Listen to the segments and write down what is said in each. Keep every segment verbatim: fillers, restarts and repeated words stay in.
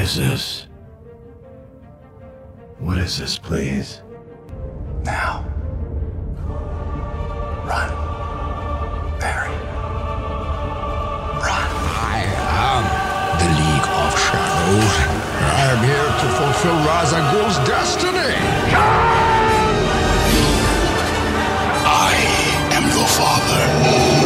is this? What is this, please? Now. Run. Barry. Run. I am the League of Shadows. I am here to fulfill Ra's al Ghul's destiny. I am your father.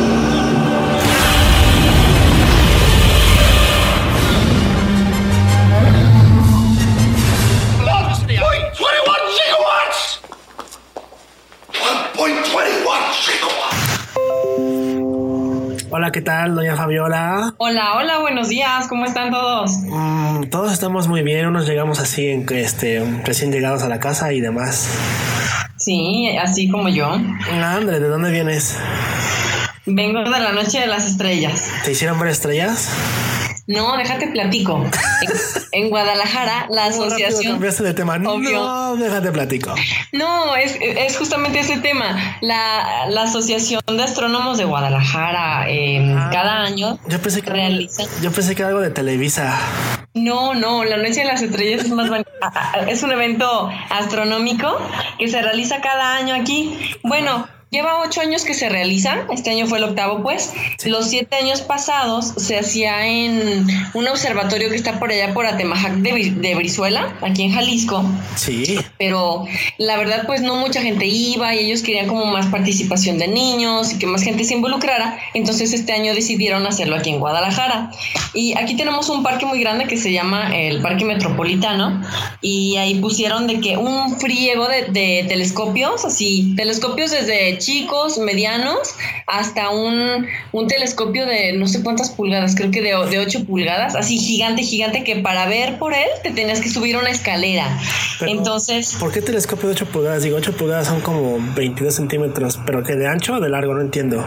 Hola, ¿qué tal, doña Fabiola? Hola, hola, buenos días, ¿cómo están todos? Mm, todos estamos muy bien, unos llegamos así, en que este, recién llegados a la casa y demás. Sí, así como yo. André, ¿de dónde vienes? Vengo de la noche de las estrellas. ¿Te hicieron ver estrellas? No, déjate platico. En, en Guadalajara, la asociación... Cambiaste de tema. Obvio. No, déjate platico. No, es, es justamente ese tema. La, la Asociación de Astrónomos de Guadalajara eh, ah, cada año yo pensé que realiza... Yo pensé que era algo de Televisa. No, no, la Noche de las Estrellas es más es un evento astronómico que se realiza cada año aquí. Bueno, lleva ocho años que se realiza, este año fue el octavo pues, sí. Los siete años pasados se hacía en un observatorio que está por allá por Atemajac de, de Brizuela, aquí en Jalisco. Sí. Pero la verdad pues no mucha gente iba y ellos querían como más participación de niños y que más gente se involucrara, entonces este año decidieron hacerlo aquí en Guadalajara. Y aquí tenemos un parque muy grande que se llama el Parque Metropolitano y ahí pusieron de que un friego de, de telescopios, así, telescopios desde chicos, medianos, hasta un, un telescopio de no sé cuántas pulgadas, creo que de, de ocho pulgadas, así gigante, gigante, que para ver por él te tenías que subir una escalera. Pero, entonces... ¿por qué telescopio de ocho pulgadas? Digo, ocho pulgadas son como veintidós centímetros, pero ¿que de ancho o de largo? No entiendo.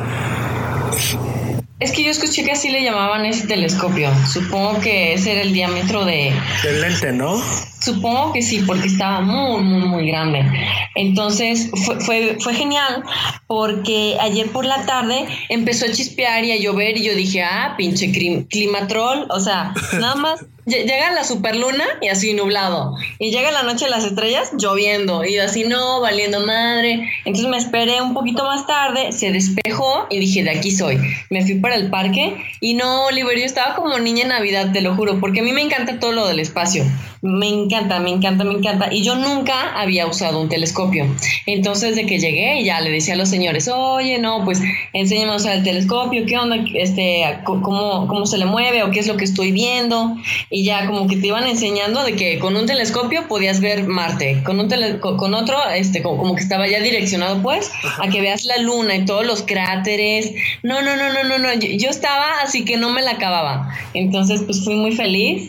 Es que yo escuché que así le llamaban ese telescopio. Supongo que ese era el diámetro de... del lente, ¿no? Supongo que sí, porque estaba muy, muy, muy grande. Entonces fue, fue, fue genial porque ayer por la tarde empezó a chispear y a llover y yo dije, ah, pinche clim- climatrol. O sea, nada más llega la superluna y así nublado. Y llega la noche de las estrellas lloviendo y así no, valiendo madre. Entonces me esperé un poquito más tarde, se despejó y dije, de aquí soy. Me fui para el parque y no, Oliver, yo estaba como niña en Navidad, te lo juro, porque a mí me encanta todo lo del espacio. Me encanta, me encanta, me encanta. Y yo nunca había usado un telescopio. Entonces, de que llegué, ya le decía a los señores, oye, no, pues enséñame a usar el telescopio, ¿qué onda? Este, cómo, cómo se le mueve o qué es lo que estoy viendo. Y ya como que te iban enseñando de que con un telescopio podías ver Marte. Con un tele, con, con otro, este, como, como que estaba ya direccionado, pues, a que veas la luna y todos los cráteres. No, no, no, no, no, no. Yo, yo estaba así que no me la acababa. Entonces, pues fui muy feliz.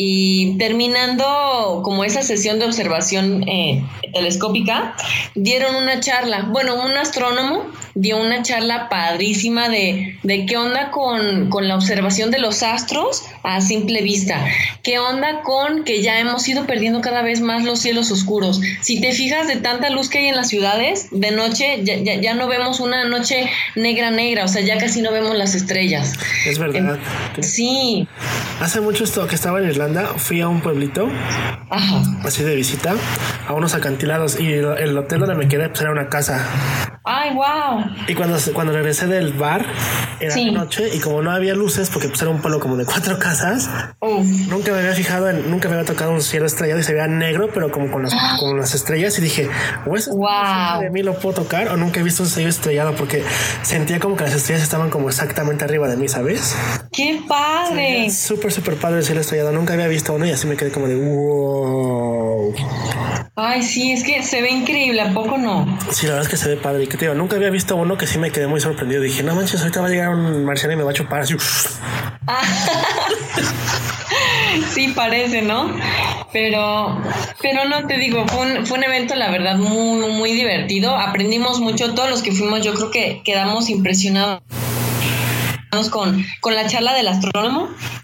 Y terminando como esa sesión de observación eh, telescópica, dieron una charla, bueno, un astrónomo dio una charla padrísima de, de qué onda con, con la observación de los astros a simple vista, qué onda con que ya hemos ido perdiendo cada vez más los cielos oscuros. Si te fijas de tanta luz que hay en las ciudades, de noche ya, ya, ya no vemos una noche negra negra, o sea, ya casi no vemos las estrellas. Es verdad. Eh, sí. Hace mucho esto que estaba en Irlanda, fui a un pueblito, ajá, así de visita, a unos acantilados, y el, el hotel donde me quedé pues era una casa. Ay, wow. Y cuando, cuando regresé del bar, era sí. noche, y como no había luces, porque pues era un pueblo como de cuatro casas, Uf. nunca me había fijado, en, nunca me había tocado un cielo estrellado y se veía negro, pero como con las, con las estrellas, y dije, o eso wow. de mí lo puedo tocar, o nunca he visto un cielo estrellado, porque sentía como que las estrellas estaban como exactamente arriba de mí, ¿sabes? ¡Qué padre! Sí, súper, súper padre el cielo estrellado, nunca había visto uno y así me quedé como de wow. Ay, sí, es que se ve increíble, ¿a poco no? Sí, la verdad es que se ve padre. Y que te digo, nunca había visto uno que sí me quedé muy sorprendido. Dije, no manches, ahorita va a llegar un marciano y me va a chupar así. Sí, parece, ¿no? Pero, pero no, te digo, fue un, fue un evento, la verdad, muy, muy divertido. Aprendimos mucho, todos los que fuimos, yo creo que quedamos impresionados con, con la charla del astrónomo,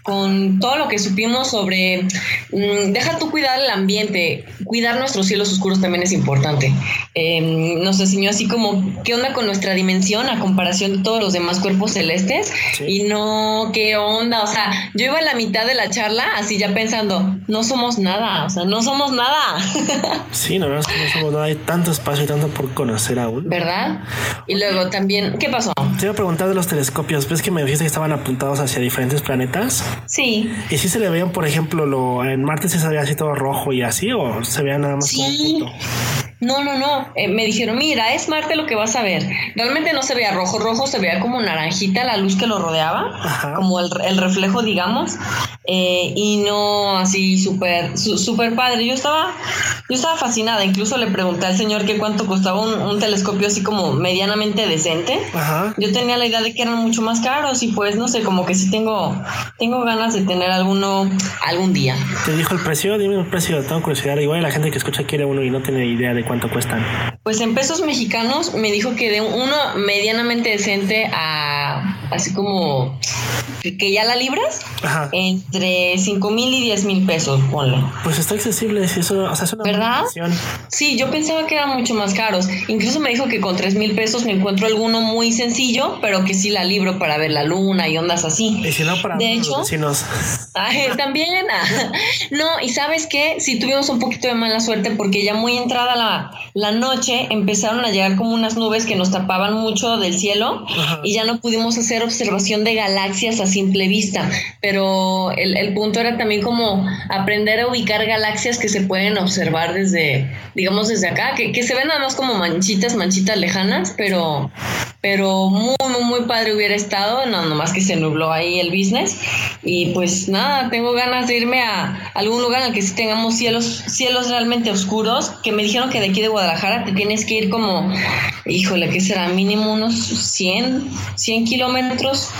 con todo lo que supimos sobre, mmm, deja tú cuidar el ambiente, cuidar nuestros cielos oscuros también es importante. Eh, nos enseñó así como qué onda con nuestra dimensión a comparación de todos los demás cuerpos celestes, sí. Y no qué onda, o sea, yo iba a la mitad de la charla así ya pensando, no somos nada, o sea, no somos nada. Sí, no, no, es que no somos nada, hay tanto espacio y tanto por conocer aún. ¿Verdad? Y luego también, ¿qué pasó? Te iba a preguntar de los telescopios, ¿ves que me dijiste que estaban apuntados hacia diferentes planetas? Sí. ¿Y si se le veían, por ejemplo, lo en Marte se veía así todo rojo y así, o se veía nada más sí. como un punto? No, no, no. Eh, me dijeron, mira, es Marte lo que vas a ver. Realmente no se veía rojo, rojo se veía como naranjita la luz que lo rodeaba, ajá, como el, el reflejo, digamos, eh, y no así súper, súper padre. Yo estaba, yo estaba fascinada. Incluso le pregunté al señor que cuánto costaba un, un telescopio así como medianamente decente. Ajá. Yo tenía la idea de que eran mucho más caros y pues no sé, como que sí tengo, tengo ganas de tener alguno algún día. ¿Te dijo el precio? Dime el precio, tengo curiosidad. Igual la gente que escucha quiere uno y no tiene idea de cuánto cuestan. Pues en pesos mexicanos me dijo que de uno medianamente decente a así como que ya la libras, ajá, entre cinco mil y diez mil pesos, ponle. Pues está accesible, si eso, o sea, es una ¿verdad? Sí, yo pensaba que eran mucho más caros. Incluso me dijo que con tres mil pesos me encuentro alguno muy sencillo, pero que sí la libro para ver la luna y ondas así. Y si no, para de hecho, los vecinos. Ay, también. No, y ¿sabes qué? Sí tuvimos un poquito de mala suerte porque ya muy entrada la, la noche empezaron a llegar como unas nubes que nos tapaban mucho del cielo, ajá, y ya no pudimos hacer observación de galaxias a simple vista. Pero el, el punto era también como aprender a ubicar galaxias que se pueden observar desde, digamos, desde acá, que, que se ven nada más como manchitas, manchitas lejanas, pero, pero muy, muy, muy padre hubiera estado, no, nomás que se nubló ahí el business. Y pues nada, tengo ganas de irme a algún lugar en el que sí tengamos cielos, cielos realmente oscuros, que me dijeron que de aquí de Guadalajara te tienes que ir como, híjole, ¿qué será? Mínimo unos cien, cien kilómetros,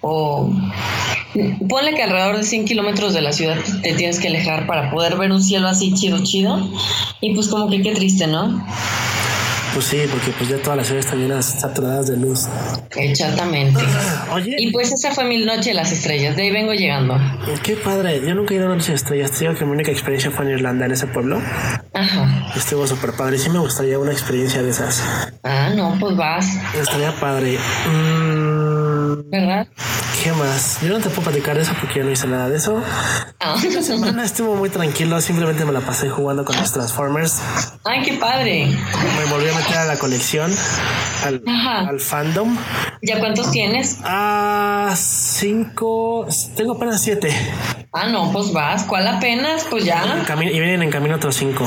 o ponle que alrededor de cien kilómetros de la ciudad te tienes que alejar para poder ver un cielo así chido, chido. Y pues como que qué triste, ¿no? Pues sí, porque pues ya todas las ciudades están llenas, saturadas de luz. Exactamente. Oye. Y pues esa fue mi noche de las estrellas, de ahí vengo llegando. Qué padre, yo nunca he ido a una noche de estrellas. Te digo que mi única experiencia fue en Irlanda, en ese pueblo. Ajá. Estuvo súper padre, sí me gustaría una experiencia de esas. Ah, no, pues vas. Estaría padre. Mm, ¿verdad? ¿Qué más? Yo no te puedo platicar de eso porque yo no hice nada de eso. Ah. Esta semana estuvo muy tranquilo, simplemente me la pasé jugando con los Transformers. Ay, qué padre. Me volví a meter a la colección, al, al fandom. ¿Ya cuántos tienes? Ah, cinco, tengo apenas siete. Ah, no, pues vas, ¿cuál apenas? Pues ya. Y vienen en camino otros cinco.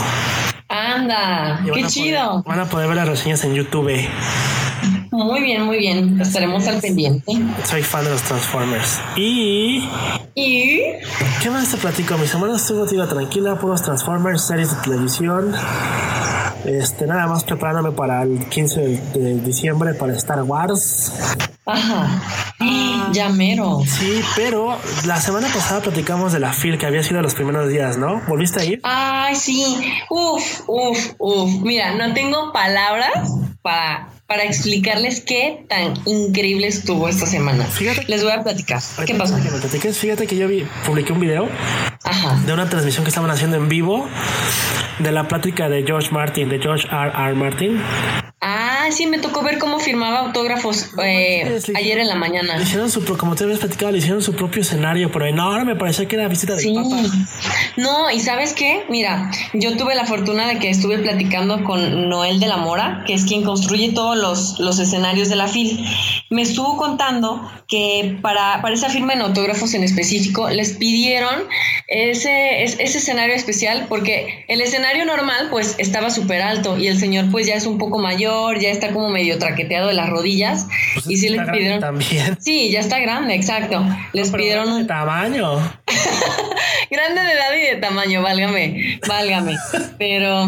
Anda, qué chido. Poder, van a poder ver las reseñas en YouTube. Muy bien, muy bien. Estaremos al pendiente. Soy fan de los Transformers. Y... ¿Y? ¿Qué más te platico? Mi semana estuvo tío, tranquila, puros Transformers, series de televisión. Este, nada más preparándome para el quince de diciembre para Star Wars. Ajá. Ah, ya mero. Sí, pero la semana pasada platicamos de la F I L, que había sido los primeros días, ¿no? ¿Volviste a ir? Ay, sí. Uf, uf, uf. Mira, no tengo palabras para, para explicarles qué tan increíble estuvo esta semana. Fíjate. Les voy a platicar. ¿Qué pasó? Que me platiques. Fíjate que yo vi, publiqué un video, ajá, de una transmisión que estaban haciendo en vivo de la plática de George Martin, de George R R. Martin. Ah, sí, me tocó ver cómo firmaba autógrafos eh, ayer en la mañana. Le hicieron su, como te habías platicado, le hicieron su propio escenario, pero enorme, me parecía que era visita del sí. Papa. No, y ¿sabes qué? Mira, yo tuve la fortuna de que estuve platicando con Noel de la Mora, que es quien construye todos los, los escenarios de la F I L. Me estuvo contando que para, para esa firma en autógrafos en específico les pidieron ese, ese escenario especial porque el escenario normal pues estaba súper alto y el señor pues ya es un poco mayor, ya está como medio traqueteado de las rodillas. Pues y sí les pidieron también. Sí, ya está grande, exacto. Les no, pidieron un tamaño. Grande de edad y de tamaño, válgame, válgame. Pero,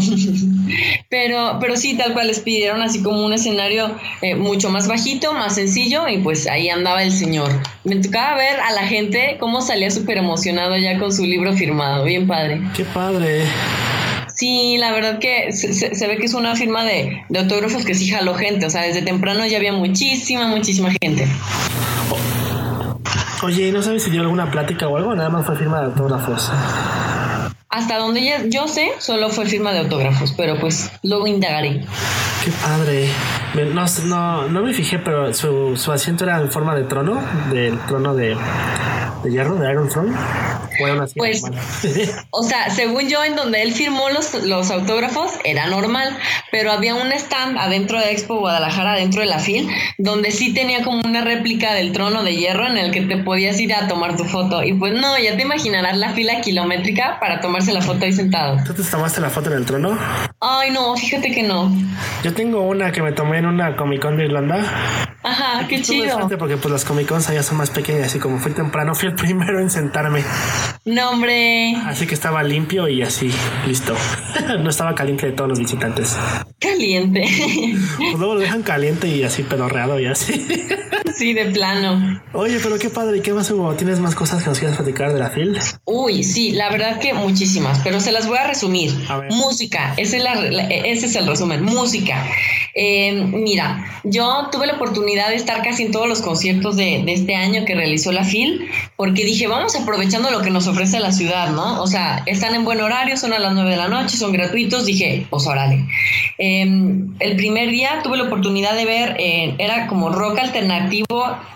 pero, pero sí, tal cual les pidieron así como un escenario eh, mucho más bajito, más sencillo, y pues ahí andaba el señor. Me tocaba ver a la gente cómo salía súper emocionado ya con su libro firmado, bien padre. Qué padre. Sí, la verdad que se, se, se ve que es una firma de, de autógrafos que sí jaló gente, o sea, desde temprano ya había muchísima, muchísima gente. Oye, ¿no sabes si dio alguna plática o algo? Nada más fue firma de autógrafos. Hasta donde ya, yo sé, solo fue firma de autógrafos, pero pues luego indagaré. Qué padre. No, no, no me fijé, pero su, su asiento era en forma de trono, del trono de, de hierro, de Iron Throne. Bueno, pues, o sea, según yo, en donde él firmó los, los autógrafos era normal, pero había un stand adentro de Expo Guadalajara, dentro de la fil, donde sí tenía como una réplica del trono de hierro en el que te podías ir a tomar tu foto. Y pues no, ya te imaginarás la fila kilométrica para tomarse la foto ahí sentado. ¿Tú te tomaste la foto en el trono? Ay, no, fíjate que no. Yo tengo una que me tomé en una Comic Con de Irlanda. Ajá, qué chido. Porque pues las Comic Cons allá son más pequeñas y como fui temprano, fui el primero en sentarme. No, hombre. Así que estaba limpio y así, listo. No estaba caliente de todos los visitantes. Caliente. Pues luego lo dejan caliente y así pedorreado y así. Sí, de plano. Oye, pero qué padre. ¿Y qué más hubo? ¿Tienes más cosas que nos quieras platicar de la fil? Uy, sí, la verdad que muchísimas, pero se las voy a resumir. A Música, ese es, la, ese es el resumen. Música. Eh, mira, yo tuve la oportunidad de estar casi en todos los conciertos de, de este año que realizó la fil, porque dije, vamos aprovechando lo que nos ofrece la ciudad, ¿no? O sea, están en buen horario, son a las nueve de la noche, son gratuitos. Dije, pues órale. Eh, el primer día tuve la oportunidad de ver, eh, era como rock alternativo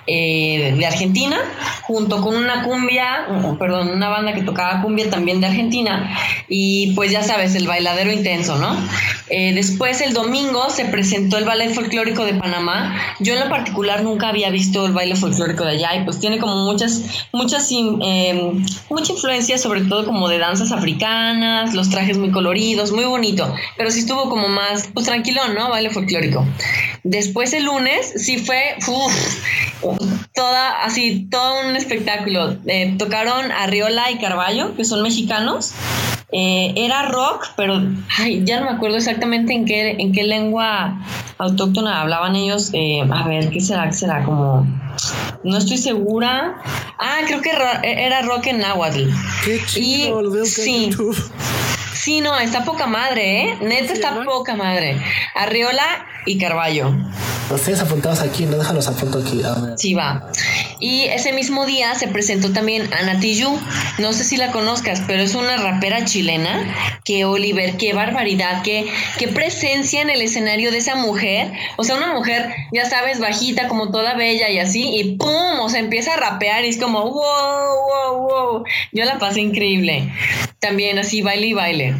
eh, de Argentina, junto con una cumbia, uh, perdón, una banda que tocaba cumbia también de Argentina, y pues ya sabes, el bailadero intenso, ¿no? Eh, después el domingo se presentó el ballet folclórico de Panamá. Yo en lo particular nunca había visto el baile folclórico de allá y pues tiene como muchas, muchas, eh, mucha influencia, sobre todo como de danzas africanas, los trajes muy coloridos, muy bonito, pero sí estuvo como más, pues tranquilón, ¿no? Baile folclórico. Después el lunes sí fue, uff, toda, así, todo un espectáculo. Eh, tocaron Arriola y Carballo, que son mexicanos. Eh, era rock, pero ay, ya no me acuerdo exactamente en qué, en qué lengua autóctona hablaban ellos. Eh, a ver, ¿qué será? ¿Qué será? Como, no estoy segura. Ah, creo que era rock en náhuatl. Qué chido, y, lo veo que sí. en YouTube. Sí, no, está poca madre, ¿eh? Neta, está ¿no? poca madre. Arriola y Carballo. Los tienes apuntados aquí, no déjalos apunto aquí. A ver. Sí, va. Y ese mismo día se presentó también Ana Tijoux. No sé si la conozcas, pero es una rapera chilena. Que Oliver, qué barbaridad, qué, qué presencia en el escenario de esa mujer. O sea, una mujer, ya sabes, bajita, como toda bella y así, y ¡pum! O sea, empieza a rapear y es como wow, wow, wow. Yo la pasé increíble. También así, baile y baile.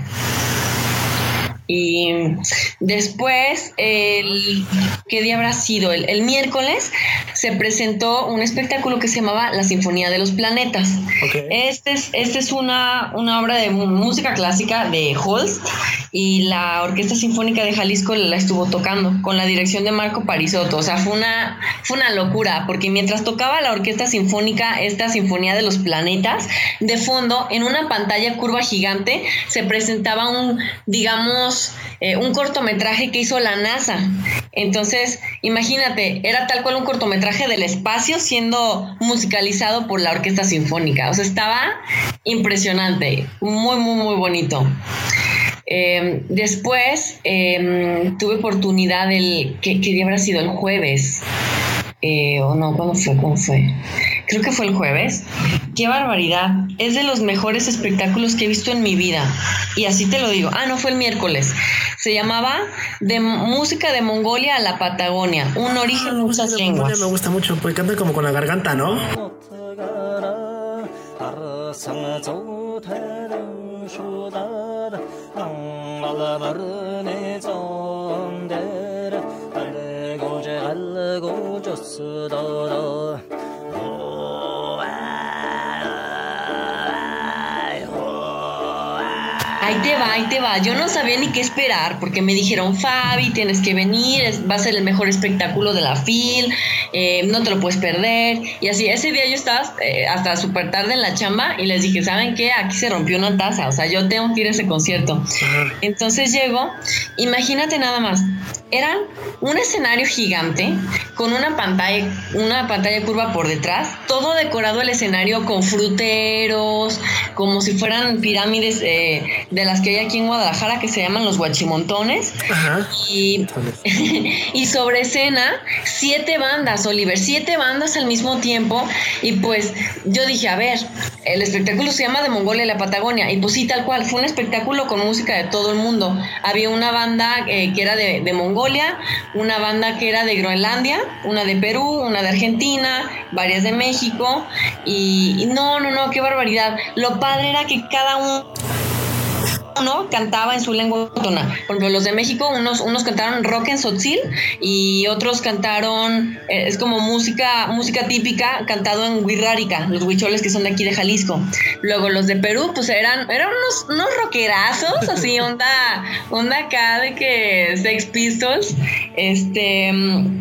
Y después, el, ¿qué día habrá sido? El, el miércoles se presentó un espectáculo que se llamaba La Sinfonía de los Planetas. Okay. Este es, este es una, una obra de música clásica de Holst y la Orquesta Sinfónica de Jalisco la estuvo tocando con la dirección de Marco Parisotto. O sea, fue una, fue una locura, porque mientras tocaba la Orquesta Sinfónica esta Sinfonía de los Planetas, de fondo, en una pantalla curva gigante, se presentaba un, digamos, Eh, un cortometraje que hizo la NASA. Entonces, imagínate, era tal cual un cortometraje del espacio siendo musicalizado por la Orquesta Sinfónica. O sea, estaba impresionante, muy, muy, muy bonito. Eh, después eh, tuve oportunidad el ¿qué, qué día habrá sido? El jueves. Eh, o no, ¿cuándo fue? ¿Cuándo fue? Creo que fue el jueves. ¡Qué barbaridad! Es de los mejores espectáculos que he visto en mi vida. Y así te lo digo. Ah, no, fue el miércoles. Se llamaba De Música de Mongolia a la Patagonia. Un origen en muchas lenguas. Me gusta mucho porque canta como con la garganta, ¿no? Ahí te va, ahí te va. Yo no sabía ni qué esperar porque me dijeron, Fabi, tienes que venir, va a ser el mejor espectáculo de la fil, eh, no te lo puedes perder. Y así, ese día yo estaba eh, hasta súper tarde en la chamba y les dije, ¿saben qué? Aquí se rompió una taza, o sea, yo tengo que ir a ese concierto. Entonces llego, imagínate nada más, era un escenario gigante con una pantalla, una pantalla curva por detrás, todo decorado el escenario con fruteros, como si fueran pirámides eh, de las que hay aquí en Guadalajara, que se llaman los Huachimontones. Ajá. Y, y sobre escena, siete bandas, Oliver, siete bandas al mismo tiempo. Y pues yo dije, a ver, el espectáculo se llama De Mongolia a la Patagonia. Y pues sí, tal cual, fue un espectáculo con música de todo el mundo. Había una banda eh, que era de, de Mongolia, una banda que era de Groenlandia, una de Perú, una de Argentina, varias de México. Y, y no, no, no, qué barbaridad. Lo padre era que cada uno uno cantaba en su lengua autóctona. Por ejemplo, los de México, unos, unos cantaron rock en tzotzil y otros cantaron, eh, es como música, música típica cantado en huirrárica, los huicholes que son de aquí de Jalisco. Luego los de Perú, pues eran, eran unos, unos rockerazos, así onda, onda acá de que Sex Pistols, este,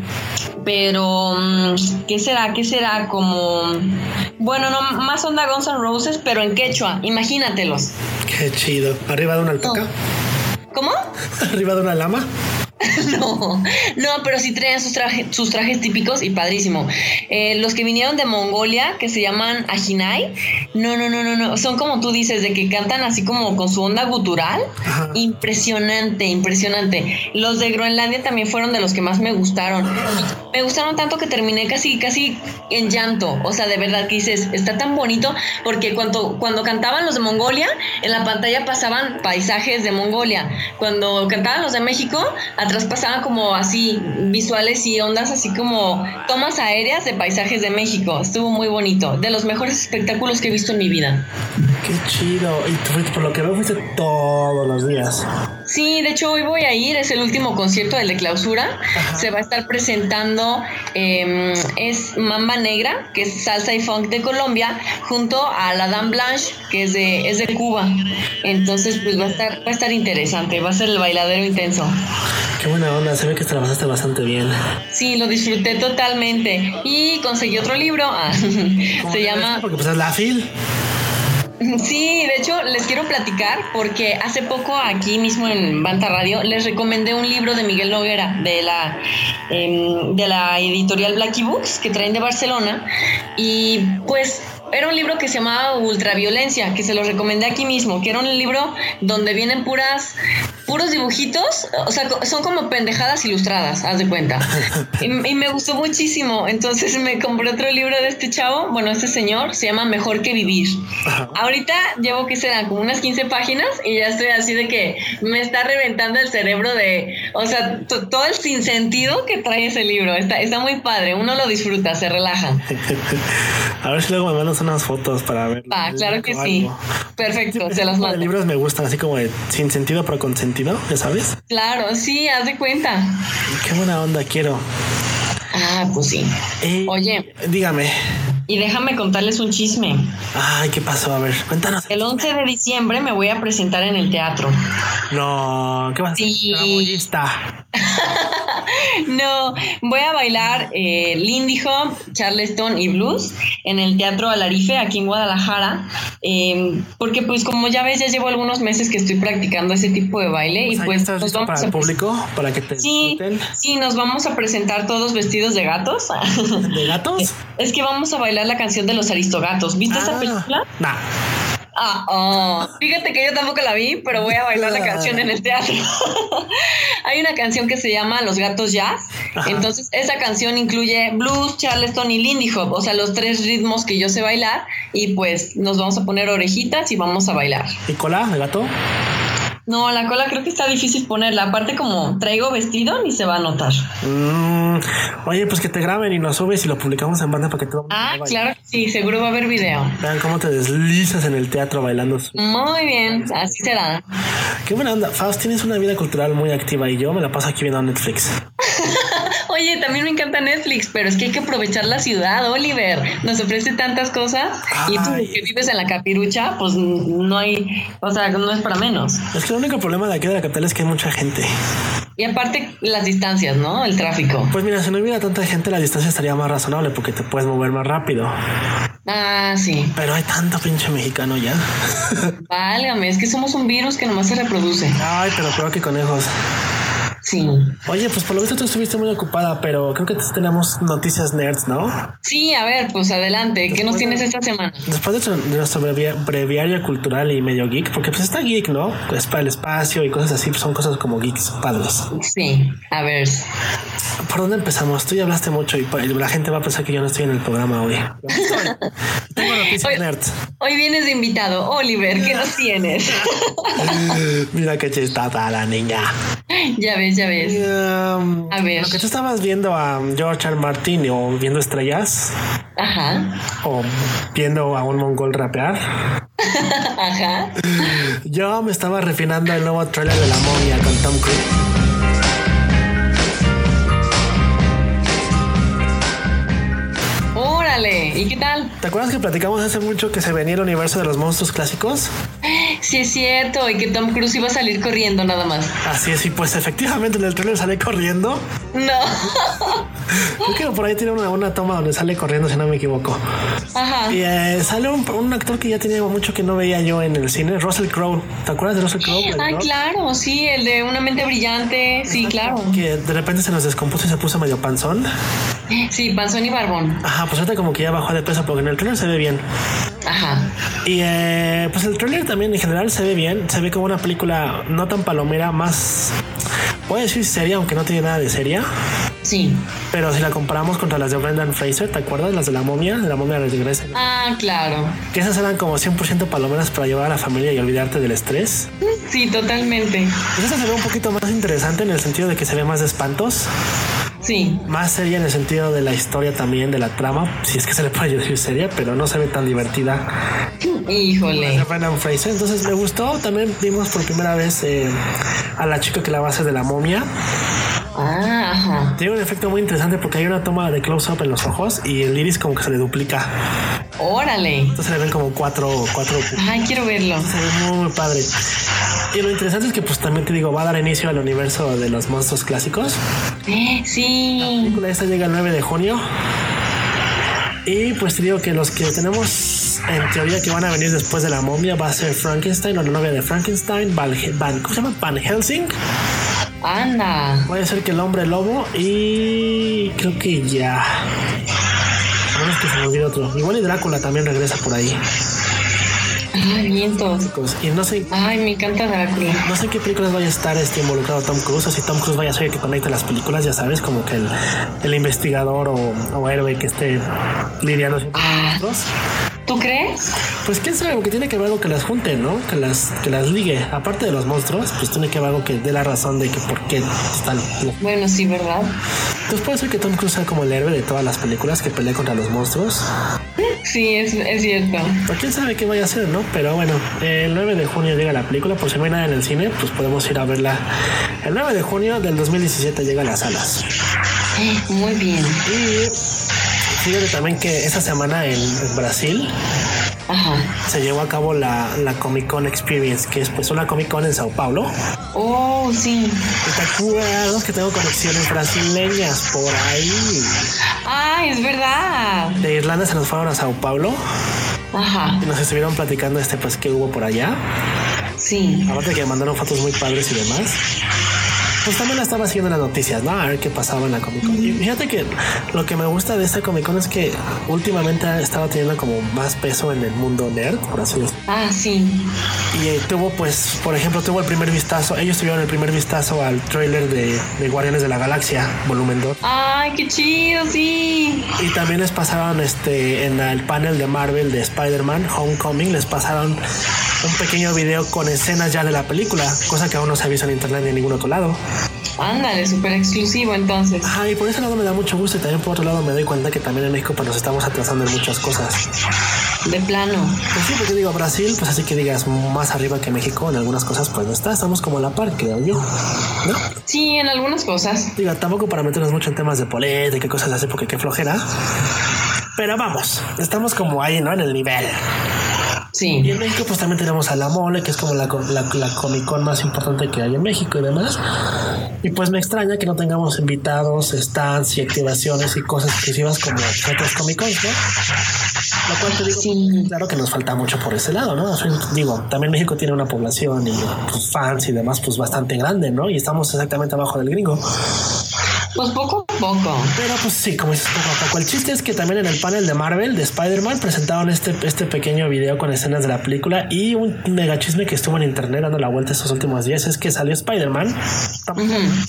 pero ¿qué será? ¿Qué será? Como, bueno, no, más onda Guns N' Roses, pero en quechua, imagínatelos. Qué chido. ¿Arriba de una alpaca? No. ¿Cómo? ¿Arriba de una lama? No, no, pero sí traían sus, traje, sus trajes típicos y padrísimo. Eh, los que vinieron de Mongolia, que se llaman Ajinai, no, no, no, no, no, son como tú dices, de que cantan así como con su onda gutural. Ajá. Impresionante, impresionante. Los de Groenlandia también fueron de los que más me gustaron. Me gustaron tanto que terminé casi, casi en llanto. O sea, de verdad que dices, está tan bonito, porque cuando, cuando cantaban los de Mongolia, en la pantalla pasaban paisajes de Mongolia. Cuando cantaban los de México, atrás pasaban como así visuales y ondas así como tomas aéreas de paisajes de México. Estuvo muy bonito, de los mejores espectáculos que he visto en mi vida. Qué chido. Y tú fuiste, por lo que veo, fuiste todos los días. Sí, de hecho hoy voy a ir, es el último concierto del de clausura. Ajá. Se va a estar presentando eh, es Mamba Negra, que es salsa y funk de Colombia, junto a la Dame Blanche, que es de, es de Cuba. Entonces pues va a estar, va a estar interesante, va a ser el bailadero intenso. Qué buena onda, se ve que te la pasaste bastante bien. Sí, lo disfruté totalmente. Y conseguí otro libro. Ah, se llama... Porque pues es la fil. Sí, de hecho les quiero platicar porque hace poco aquí mismo en Banta Radio les recomendé un libro de Miguel Noguera de la eh, de la editorial Blackie Books que traen de Barcelona, y pues era un libro que se llamaba Ultraviolencia, que se lo recomendé aquí mismo, que era un libro donde vienen puras puros dibujitos, o sea, son como pendejadas ilustradas, haz de cuenta. Y, y me gustó muchísimo, entonces me compré otro libro de este chavo, bueno, este señor, se llama Mejor que Vivir. Ajá. Ahorita llevo, que serán como unas quince páginas y ya estoy así de que me está reventando el cerebro de, o sea, t- todo el sinsentido que trae ese libro. Está, está muy padre, uno lo disfruta, se relaja. A ver si luego me mandas unas fotos para ver. Ah, claro que sí. Perfecto, se las mando. Los libros me gustan, así como de sin sentido pero con sentido, ¿ya sabes? Claro, sí, haz de cuenta. Qué buena onda, quiero. Ah, pues sí. Eh, Oye. Dígame. Y déjame contarles un chisme. Ay, ¿qué pasó? A ver, cuéntanos. El once de diciembre me voy a presentar en el teatro. No, ¿qué vas a hacer? Sí. Tramoyista. No, voy a bailar eh, Lindy Hop, Charleston y Blues en el Teatro Alarife aquí en Guadalajara, eh, porque pues como ya ves, ya llevo algunos meses que estoy practicando ese tipo de baile. O sea, y pues ¿estás listo para el público? Para que te sí, disfruten. Sí, nos vamos a presentar todos vestidos de gatos. ¿De gatos? Es que vamos a bailar la canción de los Aristogatos. ¿Viste ah, esa película? No. Nah. Ah, oh. Fíjate que yo tampoco la vi, pero voy a bailar la canción en el teatro. Hay una canción que se llama Los Gatos Jazz. Ajá. Entonces esa canción incluye blues, charleston y lindy hop, o sea, los tres ritmos que yo sé bailar, y pues nos vamos a poner orejitas y vamos a bailar. ¿Y cola de gato? No, la cola creo que está difícil ponerla. Aparte, como traigo vestido, ni se va a notar. Mm, oye, pues que te graben y nos subes y lo publicamos en banda para que todo. Ah, claro que sí, seguro va a haber video. Vean cómo te deslizas en el teatro bailando. Muy bien, así será. Qué buena onda. Faust, tienes una vida cultural muy activa y yo me la paso aquí viendo Netflix. Oye, también me encanta Netflix, pero es que hay que aprovechar la ciudad, Oliver. Nos ofrece tantas cosas. Ay. Y tú que vives en la Capirucha, pues no hay, o sea, no es para menos. Es que el único problema de aquí de la capital es que hay mucha gente. Y aparte las distancias, ¿no? El tráfico. Pues mira, si no hubiera tanta gente, la distancia estaría más razonable porque te puedes mover más rápido. Ah, sí. Pero hay tanto pinche mexicano ya. Válgame, es que somos un virus que nomás se reproduce. Ay, pero peor que conejos. Sí. Oye, pues por lo visto tú estuviste muy ocupada, pero creo que tenemos noticias nerds, ¿no? Sí, a ver, pues adelante. Después ¿qué nos tienes de, esta semana? Después de, de nuestro brevia, breviario cultural y medio geek, porque pues está geek, ¿no? Pues para el espacio y cosas así, pues son cosas como geeks padres. Sí, a ver. ¿Por dónde empezamos? Tú ya hablaste mucho y la gente va a pensar que yo no estoy en el programa hoy. Tengo noticias hoy, nerds. Hoy vienes de invitado. Oliver, ¿qué nos tienes? Mira qué chistosa la niña. Ya ves, ya ves. Um, a ver. Lo que tú estabas viendo a George R. Martin o viendo estrellas. Ajá. O viendo a un mongol rapear. Ajá. Yo me estaba refinando el nuevo trailer de La Momia con Tom Cruise. Órale, ¿y qué tal? ¿Te acuerdas que platicamos hace mucho que se venía el universo de los monstruos clásicos? Sí, es cierto, y que Tom Cruise iba a salir corriendo nada más. Así es, y pues efectivamente en el trailer sale corriendo. No. Yo creo que por ahí tiene una, una toma donde sale corriendo, si no me equivoco. Ajá. Y eh, sale un, un actor que ya tenía mucho que no veía yo en el cine, Russell Crowe. ¿Te acuerdas de Russell Crowe? Ah, ¿no? Claro, sí, el de Una mente brillante. Sí, claro. Que de repente se nos descompuso y se puso medio panzón. Sí, panzón y barbón. Ajá, pues ahorita como que ya bajó de peso porque en el trailer se ve bien. Ajá. Y eh, pues el trailer también en general se ve bien. Se ve como una película no tan palomera, más... Puedo decir seria, aunque no tiene nada de seria. Sí. Pero si la comparamos contra las de Brendan Fraser, ¿te acuerdas? Las de La Momia, de La Momia regresa. Ah, claro. Que esas eran como cien por ciento palomeras para llevar a la familia y olvidarte del estrés. Sí, totalmente. Pues esta se ve un poquito más interesante en el sentido de que se ve más de espantos. Sí. Más seria en el sentido de la historia también, de la trama, si es que se le puede decir seria, pero no se ve tan divertida. Híjole. Brendan Fraser. Entonces me gustó. También vimos por primera vez eh, a la chica que la va a hacer de La Momia. Ah, ajá. Tiene un efecto muy interesante porque hay una toma de close-up en los ojos y el iris como que se le duplica. Órale. Entonces le ven como cuatro, cuatro. Ay, quiero verlo. Entonces se ve muy, muy padre. Y lo interesante es que pues también te digo, va a dar inicio al universo de los monstruos clásicos. Eh, sí. La película esta llega el nueve de junio. Y pues te digo que los que tenemos en teoría que van a venir después de La Momia va a ser Frankenstein o la novia de Frankenstein, Van, Van, ¿cómo se llama? Van Helsing. Anda. Puede ser que el hombre lobo y creo que ya. A menos que se me olvide otro. Igual y Drácula también regresa por ahí. Ay, vientos. Y no sé. Ay, me encanta Drácula. No sé en qué películas vaya a estar este involucrado Tom Cruise, o si Tom Cruise vaya a ser el que conecte las películas, ya sabes, como que el, el investigador o, o héroe que esté lidiando con ah, monstruos. ¿Tú crees? Pues quién sabe, porque tiene que haber algo que las junte, ¿no? Que las, que las ligue. Aparte de los monstruos, pues tiene que haber algo que dé la razón de que por qué están. Bueno, sí, ¿verdad? Entonces puede ser que Tom Cruise sea como el héroe de todas las películas que pelea contra los monstruos. Sí, es, es cierto. Pues quién sabe qué vaya a hacer, ¿no? Pero bueno, el nueve de junio llega la película. Por si no hay nada en el cine, pues podemos ir a verla. El nueve de junio del dos mil diecisiete llega a las salas. Muy bien. Y fíjate también que esa semana en, en Brasil, ajá, se llevó a cabo la, la Comic Con Experience, que es pues una Comic Con en Sao Paulo. Oh, sí. Y te acuerdas que tengo conexiones brasileñas por ahí. Ah, es verdad. De Irlanda se nos fueron a Sao Paulo. Ajá. Y nos estuvieron platicando este pues que hubo por allá. Sí. Aparte que mandaron fotos muy padres y demás. Pues también la estaba haciendo las noticias, ¿no? A ver qué pasaba en la Comic Con. Y fíjate que lo que me gusta de esta Comic Con es que últimamente ha estado teniendo como más peso en el mundo nerd, por así decirlo. Ah, sí. Y eh, tuvo, pues, por ejemplo, tuvo el primer vistazo. Ellos tuvieron el primer vistazo al tráiler de, de Guardianes de la Galaxia, volumen dos. Ay, qué chido, sí. Y también les pasaron este en el panel de Marvel de Spider-Man Homecoming, les pasaron un pequeño video con escenas ya de la película, cosa que aún no se ha visto en internet ni en ningún otro lado. Ándale, súper exclusivo entonces. Ajá, y por ese lado me da mucho gusto, y también por otro lado me doy cuenta que también en México pues nos estamos atrasando en muchas cosas. De plano. Pues sí, porque digo, Brasil, pues así que digas más arriba que México en algunas cosas, pues no está, estamos como a la par, creo yo, ¿no? Sí, en algunas cosas. Digo, tampoco para meternos mucho en temas de política y cosas así, porque qué flojera. Pero vamos, estamos como ahí, ¿no? En el nivel. Sí. Y en México pues también tenemos a La Mole, que es como la, la, la Comic Con más importante que hay en México y demás. Y pues me extraña que no tengamos invitados, stands y activaciones y cosas exclusivas como otros Comic Cons, ¿no? Lo cual te digo, sí. Claro que nos falta mucho por ese lado, ¿no? Digo, también México tiene una población y pues, fans y demás, pues bastante grande, ¿no? Y estamos exactamente abajo del gringo. Pues poco a poco. Pero pues sí, como dices, poco a poco. El chiste es que también en el panel de Marvel, de Spider-Man, presentaron este, este pequeño video con escenas de la película, y un mega chisme que estuvo en internet dando la vuelta estos últimos días es que salió Spider-Man. Uh-huh.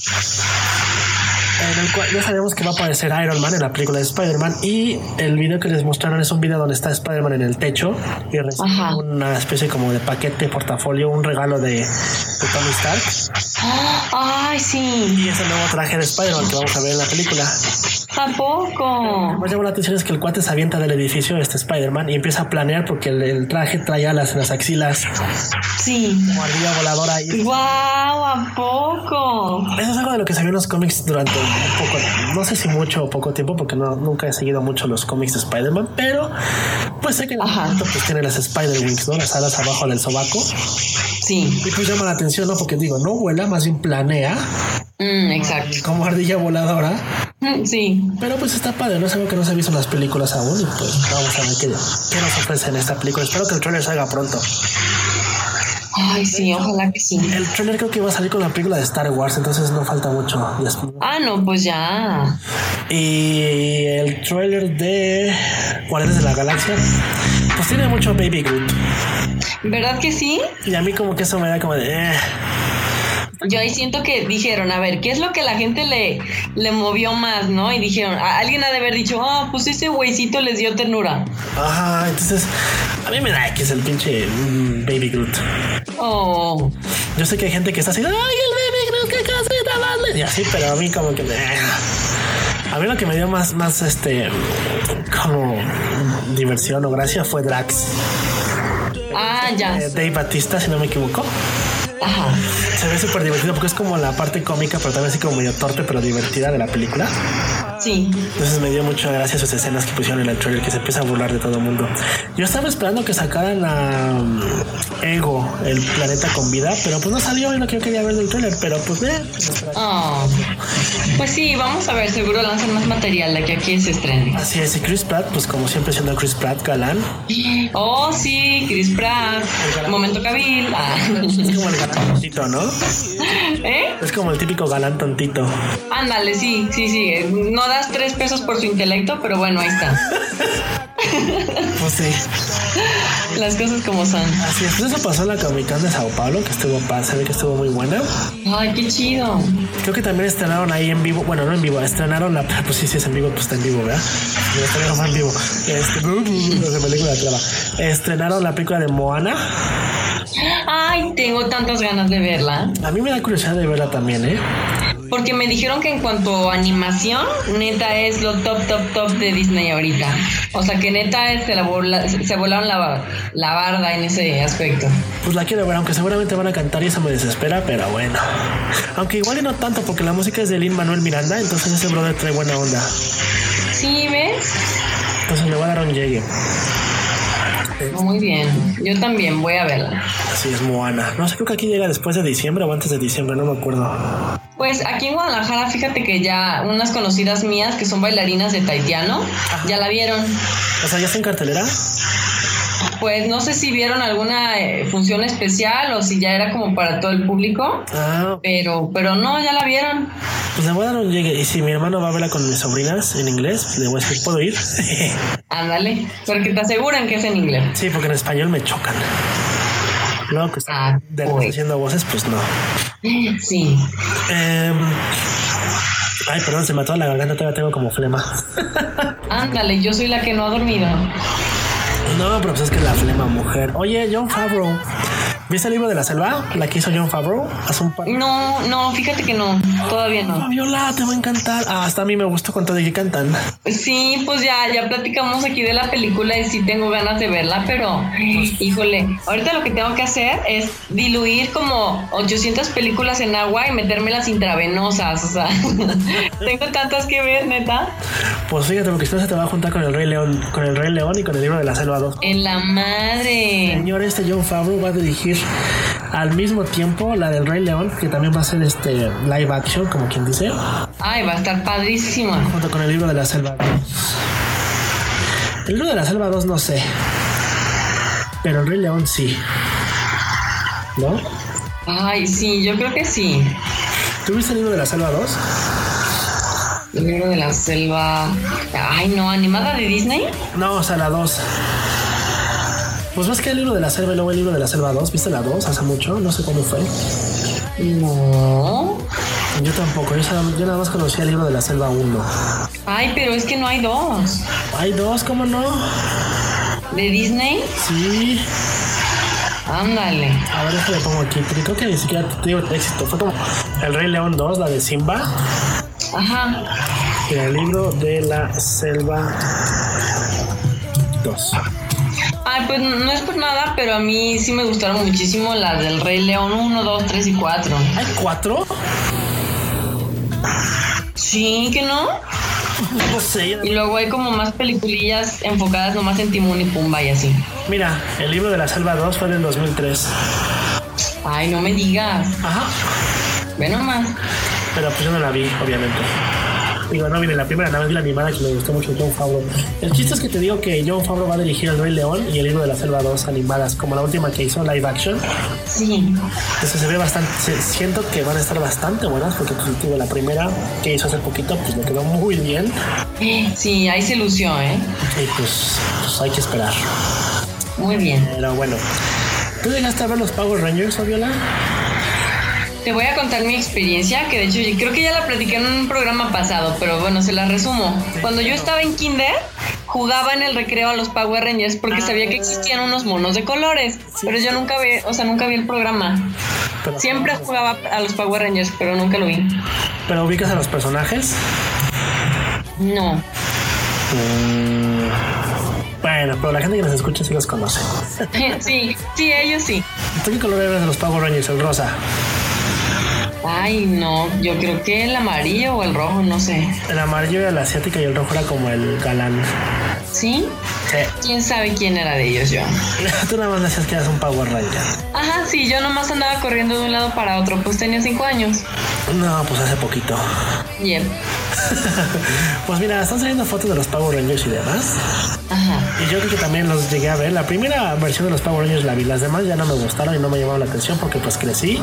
En el cual ya sabemos que va a aparecer Iron Man en la película de Spider-Man, y el video que les mostraron es un video donde está Spider-Man en el techo y recibe Ajá. una especie como de paquete, portafolio, un regalo de, de Tony Stark. Ay, sí. Y es el nuevo traje de Spider-Man que vamos a ver en la película. ¿Tampoco? Lo que más llama la atención es que el cuate se avienta del edificio, este Spider-Man, y empieza a planear porque el, el traje trae alas en las axilas. Sí. Como ardilla voladora. Y... ¡Wow! ¿A poco? Eso es algo de lo que se vio en los cómics durante un poco, no sé si mucho o poco tiempo, porque no, nunca he seguido mucho los cómics de Spider-Man, pero pues sé que en el momento pues tiene las Spider-Wings, ¿no? Las alas abajo del sobaco. Sí. Y pues llama la atención, ¿no? Porque digo, no vuela, más bien planea. Mm, exacto. Como ardilla voladora. Mm, sí. Pero pues está padre, no es algo que no se ha visto en las películas aún, y pues vamos a ver qué, qué nos ofrece en esta película. Espero que el trailer salga pronto. Ay, sí, ojalá que sí. El trailer creo que va a salir con la película de Star Wars, entonces no falta mucho. Ah, no, pues ya. Y el trailer de Guardianes de la Galaxia, pues tiene mucho Baby Groot. ¿Verdad que sí? Y a mí como que eso me da como de... Eh. Yo ahí siento que dijeron, a ver, ¿qué es lo que la gente le, le movió más, no? Y dijeron, a, alguien ha de haber dicho, ah, oh, pues ese güeycito les dio ternura. Ajá, entonces a mí me da que es el pinche mm, Baby Groot. Oh. Yo sé que hay gente que está así, ay, el Baby Groot, qué casita más. Y así, pero a mí como que... Eh. A mí lo que me dio más, más este, como diversión o gracia fue Drax. Ah, ya. Eh, Dave Bautista, si no me equivoco. Ajá. Se ve súper divertido porque es como la parte cómica, pero también así como medio torpe, pero divertida de la película. Sí. Entonces me dio mucha gracia sus escenas que pusieron en el trailer, que se empieza a burlar de todo el mundo. Yo estaba esperando que sacaran a um, Ego, el planeta con vida, pero pues no salió y no que yo quería ver del trailer, pero pues eh. Oh. Pues sí, vamos a ver, seguro lanzan más material de que aquí se estrene. Así es, y Chris Pratt, pues como siempre siendo Chris Pratt, galán. Oh, sí, Chris Pratt. Momento Cabil. Ah. Es como el galán tontito, ¿no? ¿Eh? Es como el típico galán tontito. Ándale, sí, sí, sí. No das tres pesos por su intelecto, pero bueno, ahí está. Pues sí. Las cosas como son. Así es, pues eso pasó en la Comic Con de Sao Paulo, que estuvo, se ve que estuvo muy buena. Ay, qué chido. Creo que también estrenaron ahí en vivo, bueno, no en vivo, estrenaron la, pues sí, sí es en vivo, pues está en vivo, ¿verdad? Estrenaron en vivo. Este, no se me lengua la clava. Estrenaron la película de Moana. Ay, tengo tantas ganas de verla. A mí me da curiosidad de verla también, ¿eh? Porque me dijeron que en cuanto a animación, neta es lo top, top, top de Disney ahorita. O sea que neta es, se, la vola, se volaron la, la barda en ese aspecto. Pues la quiero ver, aunque seguramente van a cantar y eso me desespera, pero bueno. Aunque igual y no tanto, porque la música es de Lin-Manuel Miranda, entonces ese brother trae buena onda. Sí, ¿ves? Entonces le voy a dar un llegue. Muy bien, yo también voy a verla. Así es, Moana. No sé, creo que aquí llega después de diciembre o antes de diciembre, no me acuerdo. Pues aquí en Guadalajara, fíjate que ya unas conocidas mías que son bailarinas de Tahitiano, ajá, ya la vieron. O sea, ¿ya está en cartelera? Pues no sé si vieron alguna eh, función especial o si ya era como para todo el público. Ah. Pero, pero no, ya la vieron. Pues le voy a dar un llegue. Y si mi hermano va a verla con mis sobrinas en inglés, le voy a decir, ¿puedo ir? Ándale, porque te aseguran que es en inglés. Sí, porque en español me chocan. Luego que ah, están haciendo voces, pues no. Sí. Eh, ay, perdón, se me ató la garganta, todavía tengo como flema. Ándale, yo soy la que no ha dormido. No, pero pues es que la flema, mujer. Oye, Jon Favreau, ¿viste el libro de la selva? ¿La que hizo Jon Favreau? Hace un par... No, no, fíjate que no, todavía no. Viola, te va a encantar. Ah, hasta a mí me gustó con todo y que cantan. Sí, pues ya, ya platicamos aquí de la película y sí tengo ganas de verla, pero pues, híjole, ahorita lo que tengo que hacer es diluir como ochocientas películas en agua y metérmelas intravenosas, o sea, tengo tantas que ver, neta. Pues fíjate, porque esto se te va a juntar con el Rey León, con el Rey León y con el libro de la selva dos. En la madre. Señor, este Jon Favreau va a dirigir al mismo tiempo la del Rey León, que también va a ser este live action, como quien dice. Ay, va a estar padrísima. Junto con el libro de la selva. El libro de la selva dos no sé. Pero el Rey León sí. ¿No? Ay, sí, yo creo que sí. ¿Tú viste el libro de la selva dos? El libro de la selva... Ay, no, ¿animada de Disney? No, o sea, la dos. Pues ves que el libro de la selva y luego el libro de la selva dos. ¿Viste la dos hace mucho? No sé cómo fue. No. Yo tampoco. Yo, yo nada más conocía el libro de la selva uno. Ay, pero es que no hay dos. ¿Hay dos? ¿Cómo no? ¿De Disney? Sí. Ándale. A ver, déjame pongo aquí. Porque creo que ni siquiera te digo éxito. Fue como el Rey León dos, la de Simba. Ajá. Y el libro de la selva dos. Ay, pues no es por nada, pero a mí sí me gustaron muchísimo las del Rey León uno, dos, tres y cuatro. ¿Hay cuatro? Sí, ¿que no? No sé. Y luego hay como más peliculillas enfocadas nomás en Timón y Pumba y así. Mira, el libro de la selva dos fue del dos mil tres. Ay, no me digas. Ajá. Ve nomás. Pero pues yo no la vi, obviamente. Digo, no vi ni la primera, nada más vi la animada que me gustó mucho, Jon Favreau. El chiste es que te digo que Jon Favreau va a dirigir El Rey León y El Libro de la Selva dos animadas, como la última que hizo live action. Sí. Entonces se ve bastante, se, siento que van a estar bastante buenas, porque pues, tuve la primera que hizo hace poquito, pues me quedó muy bien. Sí, ahí se lució, ¿eh? Y pues, pues hay que esperar. Muy bien. Pero bueno, ¿tú llegaste a ver los Power Rangers, Fabiola? Te voy a contar mi experiencia, que de hecho creo que ya la platiqué en un programa pasado, pero bueno, se la resumo. Cuando yo estaba en kinder, jugaba en el recreo a los Power Rangers porque sabía que existían unos monos de colores, pero yo nunca vi, o sea, nunca vi el programa. Siempre jugaba a los Power Rangers, pero nunca lo vi. ¿Pero ubicas a los personajes? No. Mm, bueno, pero la gente que nos escucha sí los conoce. Sí, sí, ellos sí. ¿Tú qué color eres de los Power Rangers? El rosa. Ay, no, yo creo que el amarillo o el rojo, no sé. El amarillo era la asiática y el rojo era como el galán. ¿Sí? Sí. ¿Quién sabe quién era de ellos yo? Tú nada más decías que eras un Power Ranger. Ajá, sí, yo nomás andaba corriendo de un lado para otro, pues tenía cinco años. No, pues hace poquito. Yep. Pues mira, están saliendo fotos de los Power Rangers y demás. Ajá. Y yo creo que también los llegué a ver. La primera versión de los Power Rangers la vi, las demás ya no me gustaron y no me llamaron la atención porque pues crecí.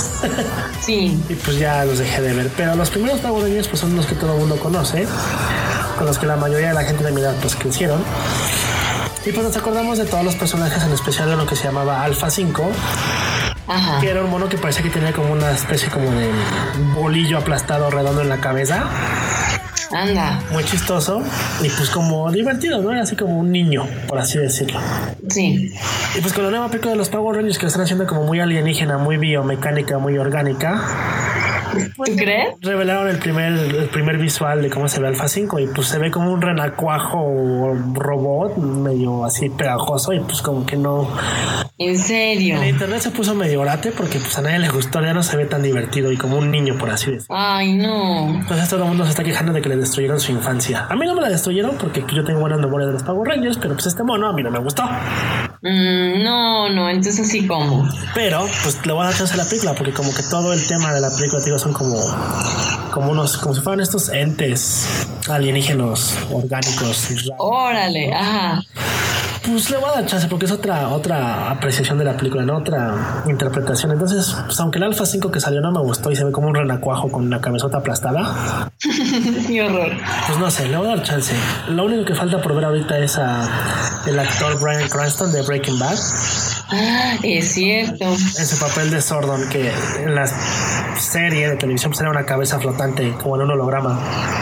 Sí. Y pues ya los dejé de ver. Pero los primeros Power Rangers pues son los que todo el mundo conoce, con los que la mayoría de la gente de mi edad pues crecieron. Y pues nos acordamos de todos los personajes, en especial de lo que se llamaba Alpha cinco. Ajá. Que era un mono que parecía que tenía como una especie como de bolillo aplastado redondo en la cabeza. Anda. Muy chistoso y pues como divertido, ¿no? Era así como un niño, por así decirlo. Sí. Y pues con la nueva película de los Power Rangers que lo están haciendo como muy alienígena, muy biomecánica, muy orgánica. Pues, ¿tú crees? Revelaron el primer, el primer visual de cómo se ve Alpha cinco y pues se ve como un renacuajo robot medio así pegajoso y pues como que no. ¿En serio? En internet se puso medio orate porque pues a nadie le gustó, ya no se ve tan divertido y como un niño, por así decirlo. Ay, no. Entonces todo el mundo se está quejando de que le destruyeron su infancia. A mí no me la destruyeron porque yo tengo buenas memorias de los Power Rangers, pero pues este mono a mí no me gustó. Mm, no, no, entonces así como. Pero pues le voy a dar chance a la película porque como que todo el tema de la película, digo, son como como unos, como si fueran estos entes alienígenos orgánicos. Órale, ajá. Pues le voy a dar chance porque es otra otra apreciación de la película, ¿no? Otra interpretación. Entonces, pues aunque el Alpha cinco que salió no me gustó y se ve como un renacuajo con una cabezota aplastada. Qué horror. Pues no sé, le voy a dar chance. Lo único que falta por ver ahorita es a el actor Bryan Cranston de Breaking Bad. Ah, es cierto. En su papel de Zordon, que en la serie de televisión pues era una cabeza flotante como en un holograma.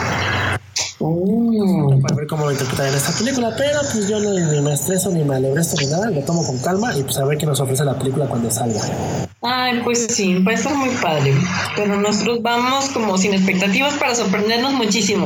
Uh. Para ver cómo lo interpretan en esta película, pero pues yo no, ni me estreso ni me alebresto ni nada, lo tomo con calma y pues a ver qué nos ofrece la película cuando salga. Ay, pues sí, va a estar muy padre, pero nosotros vamos como sin expectativas para sorprendernos muchísimo.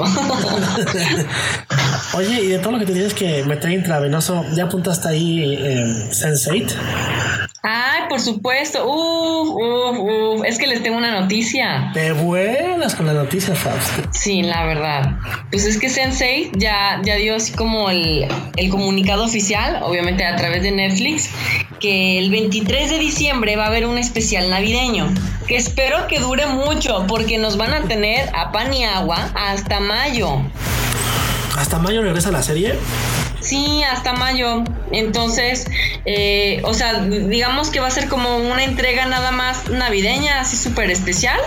Oye, y de todo lo que te dices que meter intravenoso, ¿ya apuntaste ahí eh, sense eight? Ay, por supuesto. Uf, uf, uf. Es que les tengo una noticia. Te vuelas con la noticia, Fausto. Sí, la verdad. Pues es que sense eight ya, ya dio así como el, el comunicado oficial, obviamente a través de Netflix, que el veintitrés de diciembre va a haber un especial navideño, que espero que dure mucho, porque nos van a tener a pan y agua hasta mayo. ¿Hasta mayo regresa la serie? Sí, hasta mayo. Entonces, eh, o sea, digamos que va a ser como una entrega nada más navideña, así súper especial.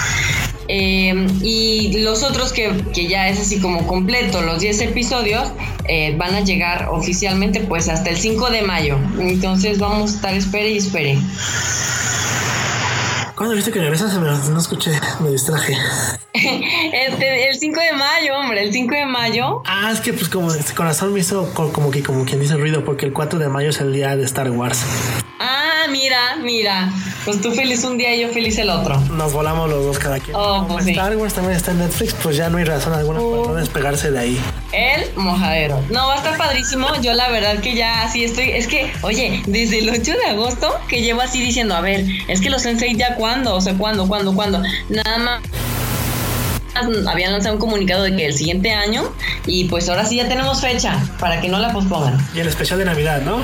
Eh, y los otros que, que ya es así como completo, los diez episodios, eh, van a llegar oficialmente pues hasta el cinco de mayo. Entonces vamos a estar espere y espere. ¿Cuándo viste que regresas? No escuché, me distraje. Este, el cinco de mayo, hombre, el cinco de mayo. Ah, es que pues como este corazón me hizo como que como quien dice ruido, porque el cuatro de mayo es el día de Star Wars. Ah, mira, mira. Pues tú feliz un día y yo feliz el otro. Nos volamos los dos cada quien. Oh, como pues Star sí. Wars también está en Netflix, pues ya no hay razón alguna uh. para no despegarse de ahí. El mojadero. No, va a estar padrísimo. Yo la verdad que ya así estoy. Es que, oye, desde el ocho de agosto que llevo así diciendo, a ver, es que los Sense eight ya cuándo, o sea, cuándo, cuándo, cuándo. Nada más habían lanzado un comunicado de que el siguiente año, y pues ahora sí ya tenemos fecha para que no la pospongan. Y el especial de Navidad, ¿no?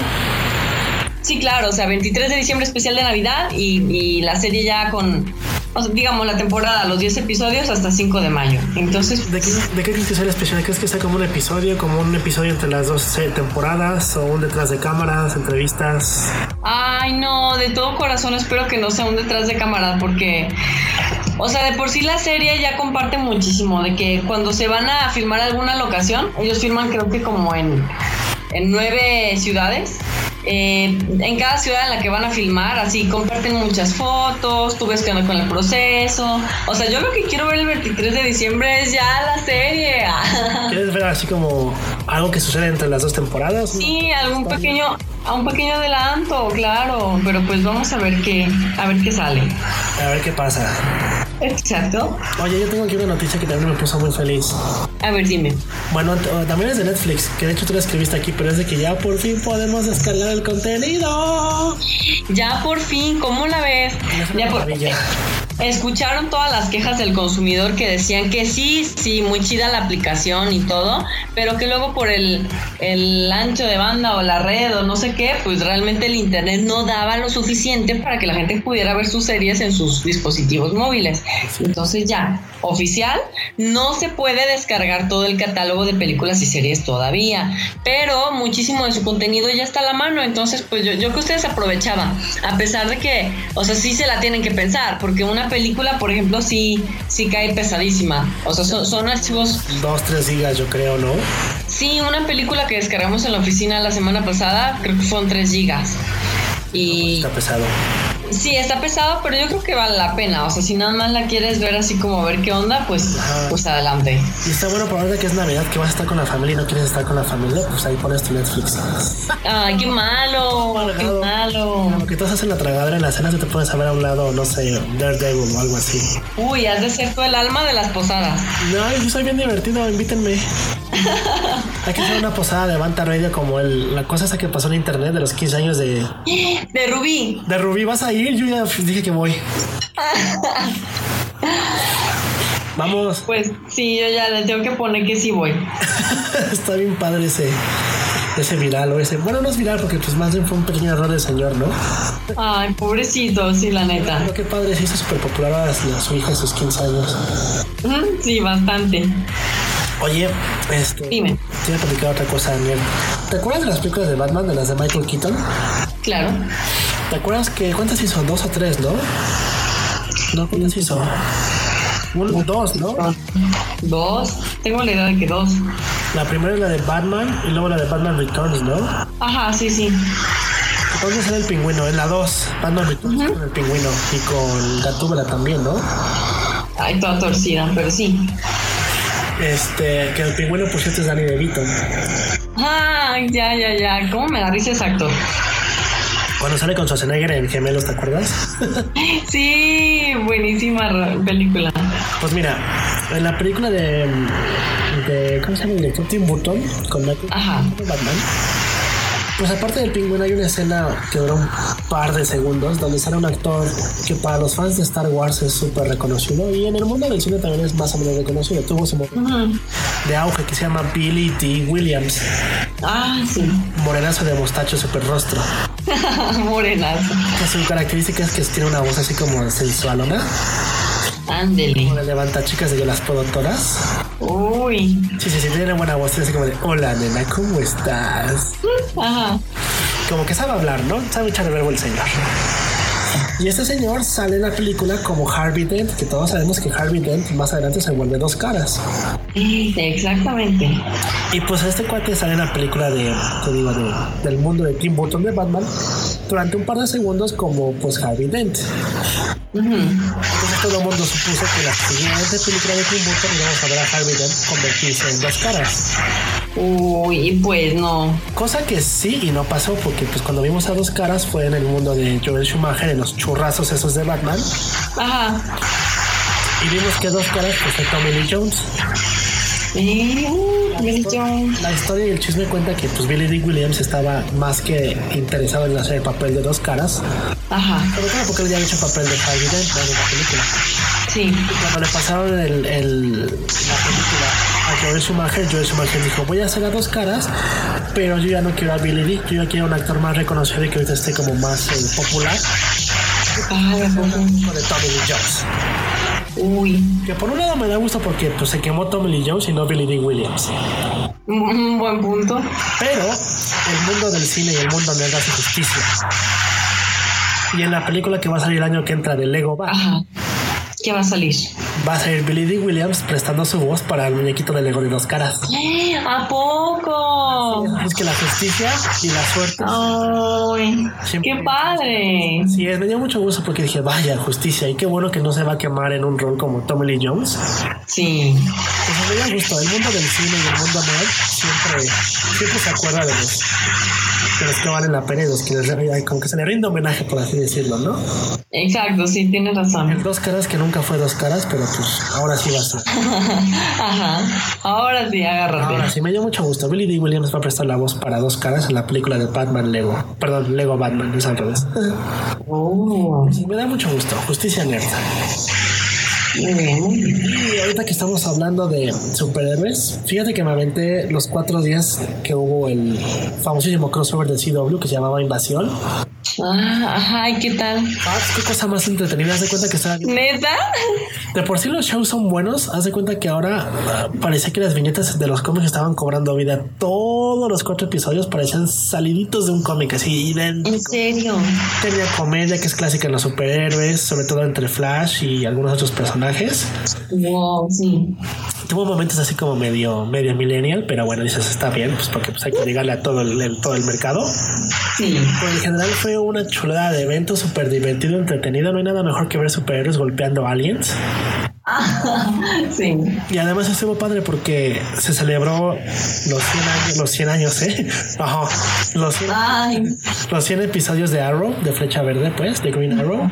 Sí, claro, o sea, veintitrés de diciembre especial de Navidad y, y la serie ya con, o sea, digamos, la temporada, los diez episodios hasta cinco de mayo. Entonces, ¿De qué, ¿De qué crees que sea el especial? ¿Crees que sea como un episodio, como un episodio entre las dos temporadas o un detrás de cámaras, entrevistas? Ay, no, de todo corazón espero que no sea un detrás de cámaras porque, o sea, de por sí la serie ya comparte muchísimo, de que cuando se van a filmar alguna locación, ellos filman creo que como en, en nueve ciudades. Eh, en cada ciudad en la que van a filmar, así comparten muchas fotos, tú ves que anda con el proceso. O sea, yo lo que quiero ver el veintitrés de diciembre es ya la serie. ¿Quieres ver así como algo que sucede entre las dos temporadas? Sí, algún pequeño, a un pequeño adelanto, claro. Pero pues vamos a ver qué, a ver qué sale. A ver qué pasa. Exacto. Oye, yo tengo aquí una noticia que también me puso muy feliz. A ver, dime. Bueno, también es de Netflix, que de hecho tú la escribiste aquí, pero es de que ya por fin podemos descargar el contenido. Ya por fin, ¿cómo la ves? Ya por fin. Escucharon todas las quejas del consumidor que decían que sí, sí, muy chida la aplicación y todo, pero que luego por el, el ancho de banda o la red o no sé qué, pues realmente el internet no daba lo suficiente para que la gente pudiera ver sus series en sus dispositivos móviles. Entonces ya, oficial, no se puede descargar todo el catálogo de películas y series todavía, pero muchísimo de su contenido ya está a la mano. Entonces pues yo, yo que ustedes aprovechaban, a pesar de que, o sea, sí se la tienen que pensar, porque una película, por ejemplo, sí, sí cae pesadísima. O sea, son, son archivos... Dos, tres gigas, yo creo, ¿no? Sí, una película que descargamos en la oficina la semana pasada, creo que fueron tres gigas. Y... Está pesado. Sí, está pesado, pero yo creo que vale la pena. O sea, si nada más la quieres ver así como a ver qué onda, pues, pues adelante. Y está bueno por ahora que es Navidad, que vas a estar con la familia y no quieres estar con la familia, pues ahí pones tu Netflix. Ay, qué malo, qué malo. Lo que todos hacen la tragadera en la cena, te pones a ver a un lado, no sé, Daredevil o algo así. Uy, has de ser tú el alma de las posadas. No, yo soy bien divertido, invítenme. Hay que hacer una posada de Banta Radio como el, la cosa esa que pasó en internet de los quince años de... De Rubí. De Rubí, ¿vas a ir? Yo ya dije que voy. Vamos. Pues sí, yo ya le tengo que poner que sí voy. Está bien padre ese ese viral o ese... Bueno, no es viral porque pues más bien fue un pequeño error del señor, ¿no? Ay, pobrecito, sí, la neta. Pero qué padre, se hizo súper popular a, a su hija a sus quince años. Sí, bastante. Oye, este... Dime. Te voy a platicar otra cosa, Daniel. ¿Te acuerdas de las películas de Batman, de las de Michael Keaton? Claro. ¿Te acuerdas que cuántas hizo? Dos o tres, ¿no? No, ¿cuántas hizo? Uno, dos, ¿no? Dos. Tengo la idea de que dos. La primera es la de Batman y luego la de Batman Returns, ¿no? Ajá, sí, sí. ¿Dónde sale el pingüino? En la dos, Batman Returns uh-huh. con el pingüino y con Gatúbela también, ¿no? Ay, toda torcida, pero sí. Este, que el pingüino por cierto es Danny DeVito. Ah, ya, ya, ya. ¿Cómo me da risa ese actor? Cuando sale con Schwarzenegger en Gemelos, ¿te acuerdas? Sí, buenísima película. Pues mira, en la película de, de ¿cómo se llama el director? Tim Burton con Michael Batman. Pues aparte del pingüino hay una escena que dura un par de segundos donde sale un actor que para los fans de Star Wars es súper reconocido y en el mundo del cine también es más o menos reconocido. Tuvo su momento uh-huh. de auge que se llama Billy Dee Williams. Ah, sí. Morenazo de mostacho, súper rostro. Morenazo. Que su característica es que tiene una voz así como sensualona. Ándele. Como de levanta chicas de Yo las Puedo Todas. Uy. Sí, sí, sí, tiene buena voz, así como de, hola, nena, ¿cómo estás? Ajá. Como que sabe hablar, ¿no? Sabe echar el verbo el señor. Y este señor sale en la película como Harvey Dent, que todos sabemos que Harvey Dent más adelante se vuelve Dos Caras. Exactamente. Y pues este cuate sale en la película de, te digo, de, del mundo de Tim Burton de Batman durante un par de segundos como pues Harvey Dent. Uh-huh. Entonces todo el mundo supuso que la siguiente película de Tim Burton íbamos a ver a Harvey Dent convertirse en Dos Caras. Uy, pues no. Cosa que sí y no pasó, porque pues cuando vimos a Dos Caras fue en el mundo de Joel Schumacher, en los churrazos esos de Batman. Ajá. Y vimos que Dos Caras pues fue Tommy Lee Jones. Sí, uh, la, historia, la historia y el chisme cuenta que pues Billy Dee Williams estaba más que interesado en hacer el papel de Dos Caras. Ajá. Pero claro, porque él ya había hecho el papel de Harvey Dent en la película. Sí. Y cuando le pasaron el, el, la película a Joel Schumacher, Joel Schumacher dijo, voy a hacer a Dos Caras, pero yo ya no quiero a Billy Dee, yo ya quiero un actor más reconocido y que ahorita esté como más eh, popular. Ah, de Tommy Lee Jones. Uy. Que por un lado me da gusto porque pues, se quemó Tommy Lee Jones y no Billy Dee Williams. Un buen punto. Pero el mundo del cine y el mundo nerd hace justicia. Y en la película que va a salir el año que entra de Lego Batman, ajá, ¿qué va a salir? Va a salir Billy Dee Williams prestando su voz para el muñequito de Lego de Dos Caras. ¿A poco? Es que la justicia y la suerte. ¡Ay! ¡Qué padre! Sí, me dio mucho gusto porque dije, vaya, justicia. Y qué bueno que no se va a quemar en un rol como Tommy Lee Jones. Sí. Pues me dio gusto. El mundo del cine y el mundo nerd siempre, siempre se acuerda de los, de los que valen la pena y los que les, como que se le rinde homenaje, por así decirlo, ¿no? Exacto, sí, tienes razón. El Dos Caras que nunca fue Dos Caras, pero pues ahora sí va a ser. Ajá, ahora sí, agárrate. Ahora sí, me dio mucho gusto. Billy Dee Williams va a prestar la voz para Dos Caras en la película de Batman Lego. Perdón, Lego Batman, es al revés. Oh. Sí, me da mucho gusto. Justicia nerd. Muy bien. Y ahorita que estamos hablando de superhéroes, fíjate que me aventé los cuatro días que hubo el famosísimo crossover de C W que se llamaba Invasión. Ah, ajá, ¿y qué tal? Ah, qué cosa más entretenida. Haz de cuenta que estaba bien. ¿Neta? De por sí los shows son buenos. Haz de cuenta que ahora uh, parecía que las viñetas de los cómics estaban cobrando vida. Todos los cuatro episodios parecían saliditos de un cómic así idéntico. ¿En serio? Tenía comedia que es clásica en los superhéroes, sobre todo entre Flash y algunos otros personajes. Wow, sí. Tuvo momentos así como medio medio millennial, pero bueno, dices, está bien, pues porque pues hay que llegarle a todo el, el todo el mercado. Sí. Pero en general fue una chulada de evento, súper divertido, entretenido. No hay nada mejor que ver superhéroes golpeando aliens. Sí. Y además estuvo padre porque se celebró los cien años, los cien años, ¿eh? Ajá. Los cien, los cien episodios de Arrow, de Flecha Verde, pues, de Green Arrow.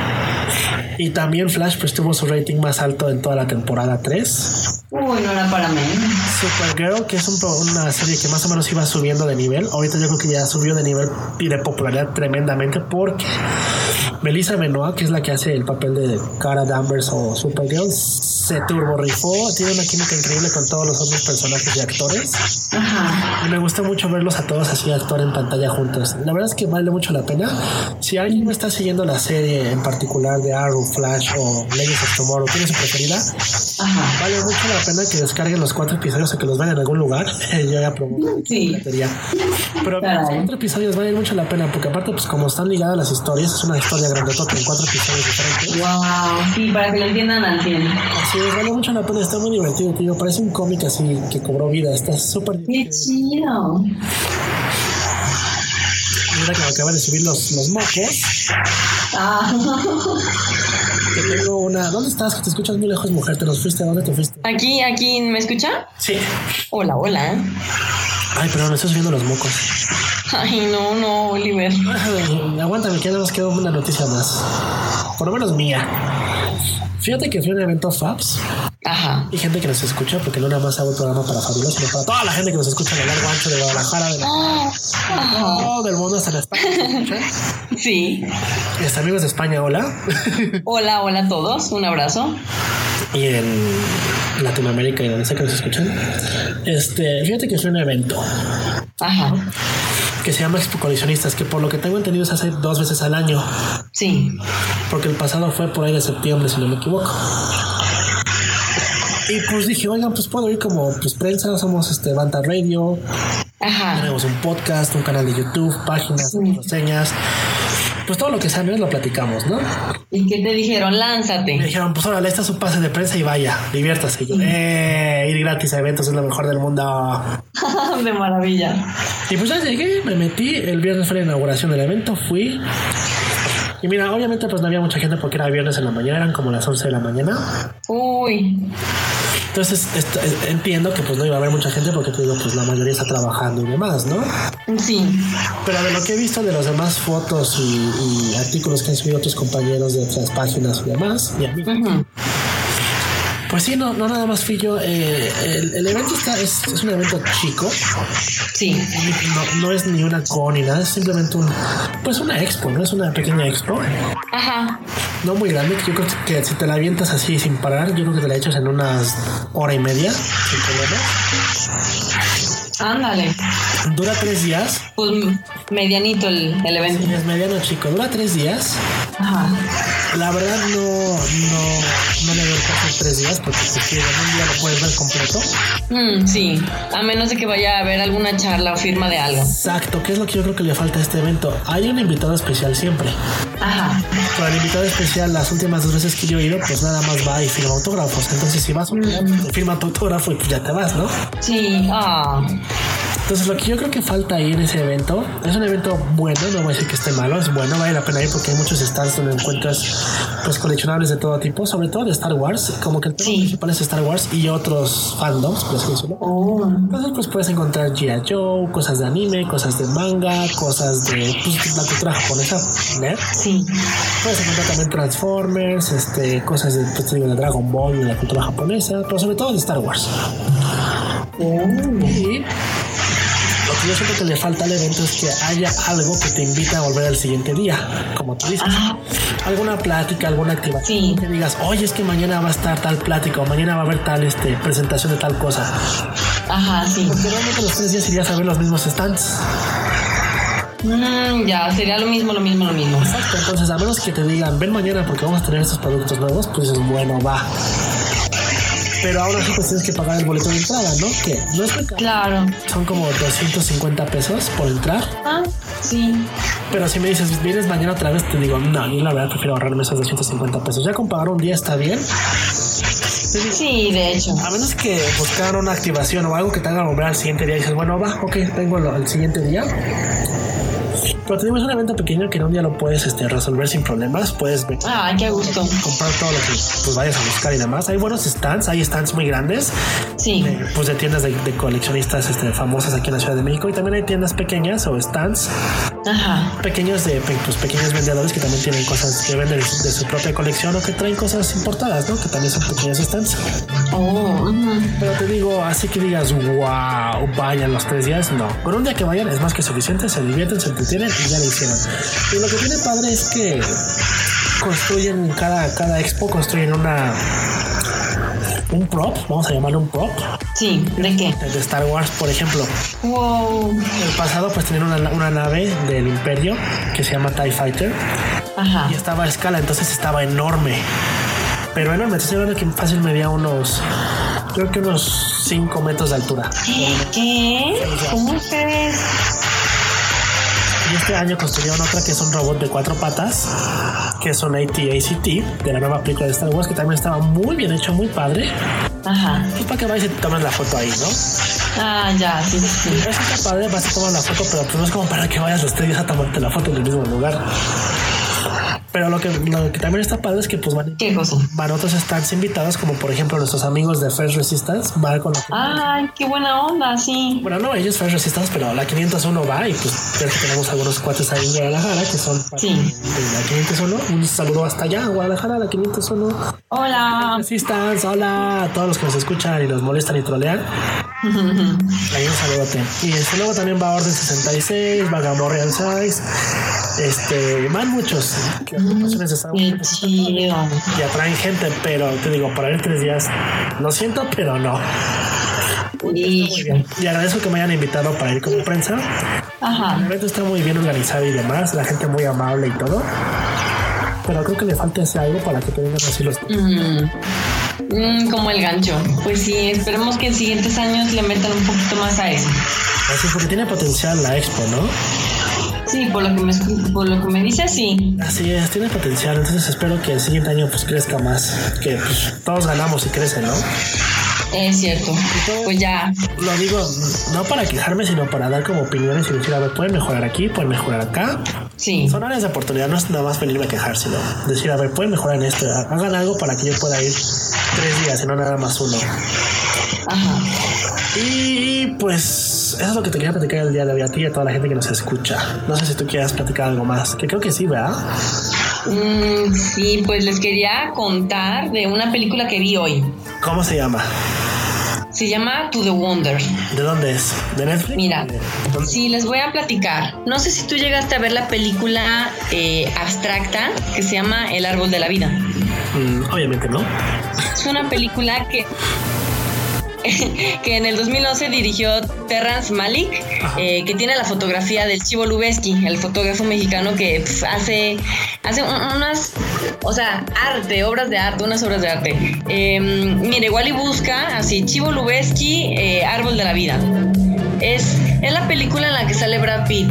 Y también Flash pues tuvo su rating más alto en toda la temporada tres. Uy, no era para mí. Supergirl, que es un, una serie que más o menos iba subiendo de nivel. Ahorita yo creo que ya subió de nivel y de popularidad tremendamente porque Melissa Benoist, que es la que hace el papel de Kara Danvers o Supergirl, se turbo rifó. Tiene una química increíble con todos los otros personajes y actores. Ajá. Y me gusta mucho verlos a todos así actuar en pantalla juntos. La verdad es que vale mucho la pena. Si alguien me está siguiendo la serie en particular de Arrow, Flash o Legends of Tomorrow, tiene su preferida, ajá, vale mucho la pena que descarguen los cuatro episodios o que los vean en algún lugar. Yo ya promuevo sí. Pero los cuatro episodios valen mucho la pena porque aparte pues como están ligadas las historias, es una historia grandotota en cuatro episodios diferentes. Wow, sí, para que lo entiendan al cien. Así es, vale mucho la pena, está muy divertido, tío. Parece un cómic así que cobró vida, está súper divertido. Qué chido. Mira que me acaba de subir los, los mocos. Ah. Que tengo una. ¿Dónde estás? Que te escuchas muy lejos, mujer. ¿Te nos fuiste? ¿A dónde te fuiste? Aquí, aquí, ¿me escucha? Sí. Hola, hola. Ay, pero me estoy subiendo los mocos. Ay, no, no, Oliver. Ay, aguántame, que ya nos quedó una noticia más. Por lo menos mía. Fíjate que fui a un evento Fabs. Ajá. Y gente que nos escucha, porque no nada más hago el programa para Fabuloso, sino para toda la gente que nos escucha en el largo ancho de Guadalajara, de la oh, todo el mundo hasta en España. Sí. Y hasta amigos de España, hola. Hola, hola a todos, un abrazo. Y en Latinoamérica y donde sea que nos escuchan. Este, fíjate que fue un evento. Ajá. Que se llama Expo Coleccionistas, que por lo que tengo entendido se hace dos veces al año. Sí. Porque el pasado fue por ahí de septiembre, si no me equivoco. Y pues dije, oigan, pues puedo ir como pues prensa, somos este Banta Radio. Ajá. Tenemos un podcast, un canal de YouTube, páginas, sí. reseñas. Pues todo lo que sabes lo platicamos, ¿no? ¿Y qué te dijeron? Lánzate. Me dijeron, pues órale, está su pase de prensa y vaya, diviértase. Y yo, eh, ir gratis a eventos es lo mejor del mundo. De maravilla. Y pues ya llegué, me metí, el viernes fue la inauguración del evento, fui. Y mira, obviamente pues no había mucha gente porque era viernes en la mañana, eran como las once de la mañana. Uy. Entonces est- entiendo que pues no iba a haber mucha gente porque te digo, pues la mayoría está trabajando y demás, ¿no? Sí. Pero de lo que he visto de las demás fotos y, y artículos que han subido otros compañeros de otras páginas y demás, y a mí, uh-huh. pues sí, no, no nada más fui yo. Eh, el, el evento está, es, es un evento chico. Sí. No, no es ni una con ni nada, es simplemente un, pues una expo, ¿no? Es una pequeña expo. Ajá. No muy grande, yo creo que si te la avientas así sin parar, yo creo que te la echas en unas hora y media, sin problemas. Ándale. Dura tres días. Pues medianito el, el evento. Sí, es mediano, chico. Dura tres días. Ajá. La verdad no, no, no le veo el caso tres días porque si en un día lo puedes ver completo. Mm, sí, a menos de que vaya a haber alguna charla o firma de algo. Exacto, que es lo que yo creo que le falta a este evento. Hay un invitado especial siempre. Ajá. Pero el invitado especial, las últimas dos veces que yo he ido, pues nada más va y firma autógrafos. Entonces si vas, mm. firma tu autógrafo y pues ya te vas, ¿no? Sí, ah. Oh. Entonces lo que yo creo que falta ahí en ese evento, es un evento bueno, no voy a decir que esté malo, es bueno, vale la pena ir porque hay muchos stands donde encuentras pues coleccionables de todo tipo, sobre todo de Star Wars, como que el tema sí. principal es Star Wars y otros fandoms, por así decirlo. Oh. Entonces pues puedes encontrar G I. Joe, cosas de anime, cosas de manga, cosas de pues, la cultura japonesa, ¿eh? Sí. Puedes encontrar también Transformers, este, cosas de, pues, de Dragon Ball, de la cultura japonesa, pero sobre todo de Star Wars. Oh. Y lo que yo siento que le falta al evento es que haya algo que te invite a volver al siguiente día, como tú dices. Ajá. Alguna plática, alguna activación sí. que digas, oye, es que mañana va a estar tal plática o mañana va a haber tal este, presentación de tal cosa. Ajá, sí. Porque realmente los tres días irías a ver los mismos stands. Mm, ya, sería lo mismo, lo mismo, lo mismo. Exacto, entonces a menos que te digan, ven mañana porque vamos a tener estos productos nuevos, pues es bueno, va. Pero ahora sí pues tienes que pagar el boleto de entrada, ¿no? Que no es muy caro. Claro. Son como doscientos cincuenta pesos por entrar. Ah, sí. Pero si me dices, vienes mañana otra vez, te digo, no, yo la verdad prefiero ahorrarme esos doscientos cincuenta pesos. Ya con pagar un día está bien. Sí, de hecho. A menos que buscaran una activación o algo que te haga volver al siguiente día y dices, bueno, va, ok, vengo al siguiente día. Pero tenemos un evento pequeño que en un día lo puedes este, resolver sin problemas. Puedes ver, ah, qué gusto. comprar todo lo que pues, vayas a buscar y demás. Hay buenos stands, hay stands muy grandes. Sí. De, pues de tiendas de, de coleccionistas este, famosas aquí en la Ciudad de México. Y también hay tiendas pequeñas o stands. Ajá. Pequeños de pues, pequeños vendedores que también tienen cosas que venden de su, de su propia colección o que traen cosas importadas, ¿no? Que también son pequeños stands. Oh, uh-huh. Pero te digo, así que digas, wow, vayan los tres días, no. Con un día que vayan es más que suficiente, se divierten, se entretienen y ya lo hicieron. Y lo que tiene padre es que construyen cada, cada expo, construyen una un prop, vamos a llamarlo un prop. Sí, ¿de qué? De Star Wars, por ejemplo. Wow. El pasado pues tenían una, una nave del Imperio que se llama TIE Fighter. Ajá. Y estaba a escala, entonces estaba enorme. Pero enorme, estoy hablando que fácil medía unos, creo que unos cinco metros de altura. ¿Qué? ¿Cómo crees? Y este año construyeron otra que es un robot de cuatro patas, que son A T A C T, de la nueva película de Star Wars, que también estaba muy bien hecho, muy padre. Ajá. Y para que vayas y te tomes la foto ahí, ¿no? Ah, ya, sí, sí. Eso está padre, vas a tomar la foto, pero pues no es como para que vayas los tres días a tomarte la foto en el mismo lugar. Pero lo que, lo que también está padre es que pues van, ¿qué cosa? Van otros stands invitados, como por ejemplo nuestros amigos de First Resistance, van con la ay, qué buena onda, sí. Bueno, no ellos First Resistance, pero la quinientos uno va y pues creo que tenemos algunos cuates ahí en Guadalajara que son sí. de la quinientos uno. Un saludo hasta allá, Guadalajara, la quinientos uno. Hola. Resistance, hola a todos los que nos escuchan y nos molestan y trolean. Ahí un saludote. Y este, luego también va Orden sesenta y seis, va Gamorrean Size, este, van muchos que agrupaciones de Star Wars y atraen gente, pero te digo, para ir tres días, lo siento, pero no. Y, muy bien. Y agradezco que me hayan invitado para ir como prensa. Ajá. El evento está muy bien organizado y demás, la gente muy amable y todo. Pero creo que le falta ese algo para que te vengan así los... Mm. Mm, como el gancho. Pues sí, esperemos que en siguientes años le metan un poquito más a eso. Así porque tiene potencial la expo, ¿no? Sí, por lo que me, por lo que me dice, sí. Así es, tiene potencial. Entonces espero que el siguiente año pues crezca más. Que pues, todos ganamos y crece, ¿no? Es cierto. Pues ya. Lo digo no para quejarme, sino para dar como opiniones y decir, a ver, pueden mejorar aquí, pueden mejorar acá. Sí. Son áreas de oportunidad, no es nada más venirme a quejar, sino decir, a ver, pueden mejorar en esto. Hagan algo para que yo pueda ir tres días y no nada más uno. Ajá. Y pues eso es lo que te quería platicar el día de hoy a ti y a toda la gente que nos escucha. No sé si tú quieras platicar algo más, que creo que sí, ¿verdad? Mm, sí, pues les quería contar de una película que vi hoy. ¿Cómo se llama? Se llama To The Wonder. ¿De dónde es? ¿De Netflix? Mira, sí, les voy a platicar. No sé si tú llegaste a ver la película eh, abstracta que se llama El Árbol de la Vida. Mm, obviamente no. Es una película que... que en el dos mil once dirigió Terrence Malick, eh, que tiene la fotografía del Chivo Lubeski, el fotógrafo mexicano que pf, hace, hace unas, o sea, arte, obras de arte, unas obras de arte. Eh, mire, igual y busca así, Chivo Lubeski, eh, Árbol de la Vida. Es, es la película en la que sale Brad Pitt.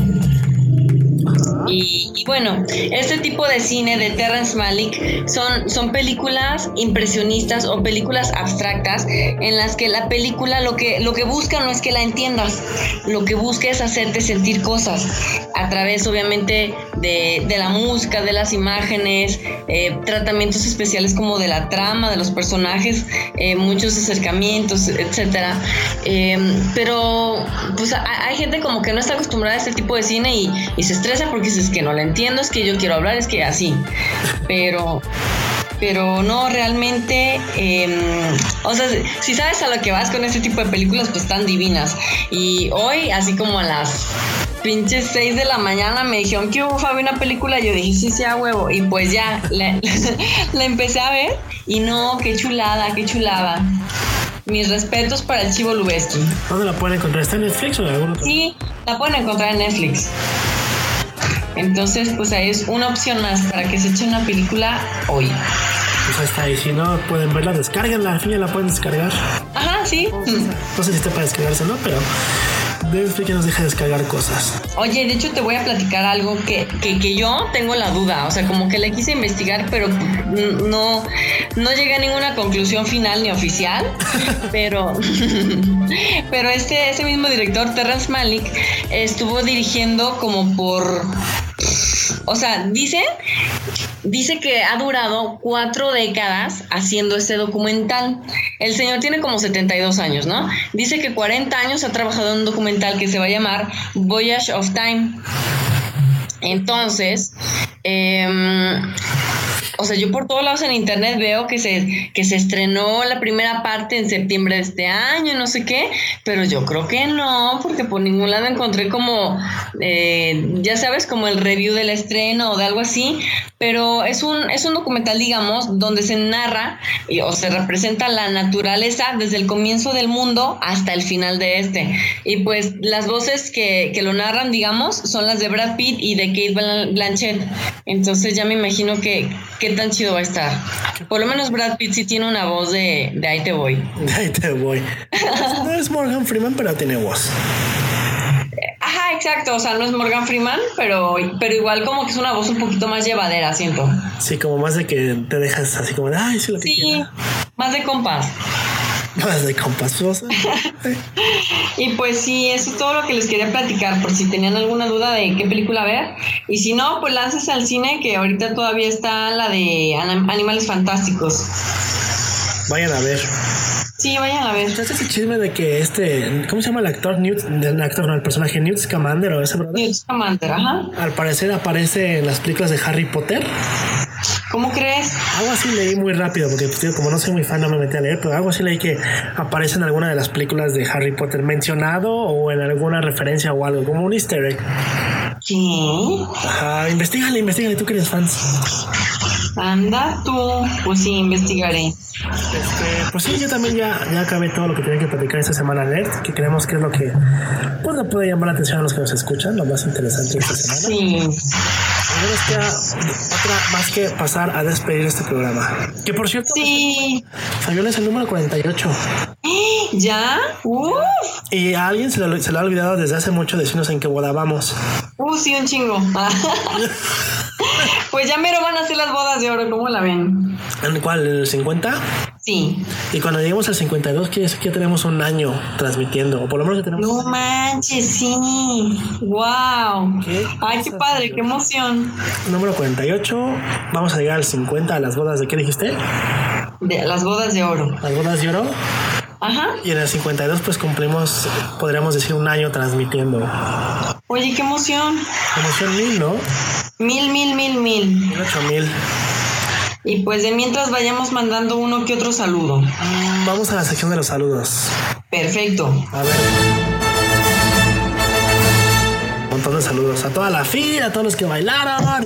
Y, y bueno, este tipo de cine de Terrence Malick son, son películas impresionistas o películas abstractas en las que la película lo que, lo que busca no es que la entiendas, lo que busca es hacerte sentir cosas a través obviamente de, de la música, de las imágenes, eh, tratamientos especiales como de la trama, de los personajes, eh, muchos acercamientos, etcétera. Eh, pero pues a, hay gente como que no está acostumbrada a este tipo de cine y, y se estresa porque es que no la entiendo, es que yo quiero hablar, es que así, pero pero no, realmente eh, o sea, si sabes a lo que vas con este tipo de películas, pues están divinas. Y hoy, así como a las pinches seis de la mañana me dijeron que hubo Fabi una película, yo dije sí, sí, a huevo, y pues ya la, la empecé a ver y no, qué chulada, qué chulada. Mis respetos para el Chivo Lubeski. ¿Dónde la pueden encontrar? ¿Está en Netflix o en algún otro? Sí, la pueden encontrar en Netflix. Entonces, pues ahí es una opción más para que se eche una película hoy. Pues ahí está, y si no pueden verla, descárguenla, al fin ya la pueden descargar. Ajá, sí. No sé si está para descargarse, ¿no? Pero Netflix nos deja descargar cosas. Oye, de hecho te voy a platicar algo que, que, que yo tengo la duda. O sea, como que le quise investigar, pero no, no llegué a ninguna conclusión final ni oficial. pero pero este, ese mismo director, Terrence Malick, estuvo dirigiendo como por... O sea, dice, dice que ha durado cuatro décadas haciendo este documental. El señor tiene como setenta y dos años, ¿no? Dice que cuarenta años ha trabajado en un documental que se va a llamar Voyage of Time. Entonces, eh, o sea, yo por todos lados en internet veo que se, que se estrenó la primera parte en septiembre de este año, no sé qué, pero yo creo que no, porque por ningún lado encontré como, eh, ya sabes, como el review del estreno o de algo así, pero es un, es un documental, digamos, donde se narra y, o se representa la naturaleza desde el comienzo del mundo hasta el final de este. Y pues las voces que, que lo narran, digamos, son las de Brad Pitt y de Cate Blanchett. Entonces ya me imagino que qué tan chido va a estar. Por lo menos Brad Pitt sí tiene una voz de, de ahí te voy. De ahí te voy. No es Morgan Freeman, pero tiene voz. Ajá, exacto. O sea, no es Morgan Freeman, pero, pero igual como que es una voz un poquito más llevadera, siento. Sí, como más de que te dejas así como de, ay, sí, lo que sí, quiera. Más de compas. Más de compas. Y pues sí, eso es todo lo que les quería platicar, por si tenían alguna duda de qué película ver. Y si no, pues láncense al cine, que ahorita todavía está la de Animales Fantásticos. Vayan a ver. Sí, vayan a ver. ¿Sabes ese chisme de que este, ¿cómo se llama el actor? Newt, el actor, no, el personaje Newt Scamander o ese brother. Newt Scamander, ajá. Al parecer aparece en las películas de Harry Potter. ¿Cómo crees? Algo así leí muy rápido, porque pues, tío, como no soy muy fan, no me metí a leer, pero algo así leí que aparece en alguna de las películas de Harry Potter mencionado o en alguna referencia o algo, como un easter egg. ¿Qué? Ajá, investígale, investígale, tú que eres fans. Anda tú, pues sí, investigaré. Este, pues sí, yo también ya, ya acabé todo lo que tenía que platicar esta semana nerd, que creemos que es lo que pues le puede llamar la atención a los que nos escuchan, lo más interesante de esta semana. Sí. No nos queda otra más que pasar a despedir este programa. Que por cierto, sí. Fabiola es el número cuarenta y ocho. ¿Ya? Uf. Y a alguien se lo, se lo ha olvidado desde hace mucho decirnos en qué boda vamos. Uh, sí, un chingo. Pues ya mero van a hacer las bodas de oro, ¿cómo la ven? ¿En cuál? ¿En el cincuenta? Sí. Y cuando lleguemos al cincuenta y dos, quiere decir que ya tenemos un año transmitiendo, o por lo menos ya tenemos... No manches, sí. Wow. ¿Qué? Ay, qué padre, qué emoción. Número cuarenta y ocho, vamos a llegar al cincuenta, a las bodas de... ¿Qué dijiste? De las bodas de oro. Las bodas de oro. Ajá. Y en el cincuenta y dos pues cumplimos, podríamos decir, un año transmitiendo. Oye, qué emoción. Emoción mil, ¿no? Mil, mil, mil, mil. Mil ocho mil. Y pues de mientras vayamos mandando uno que otro saludo. Mm, vamos a la sección de los saludos. Perfecto. A ver. Un montón de saludos a toda la fila, a todos los que bailaron.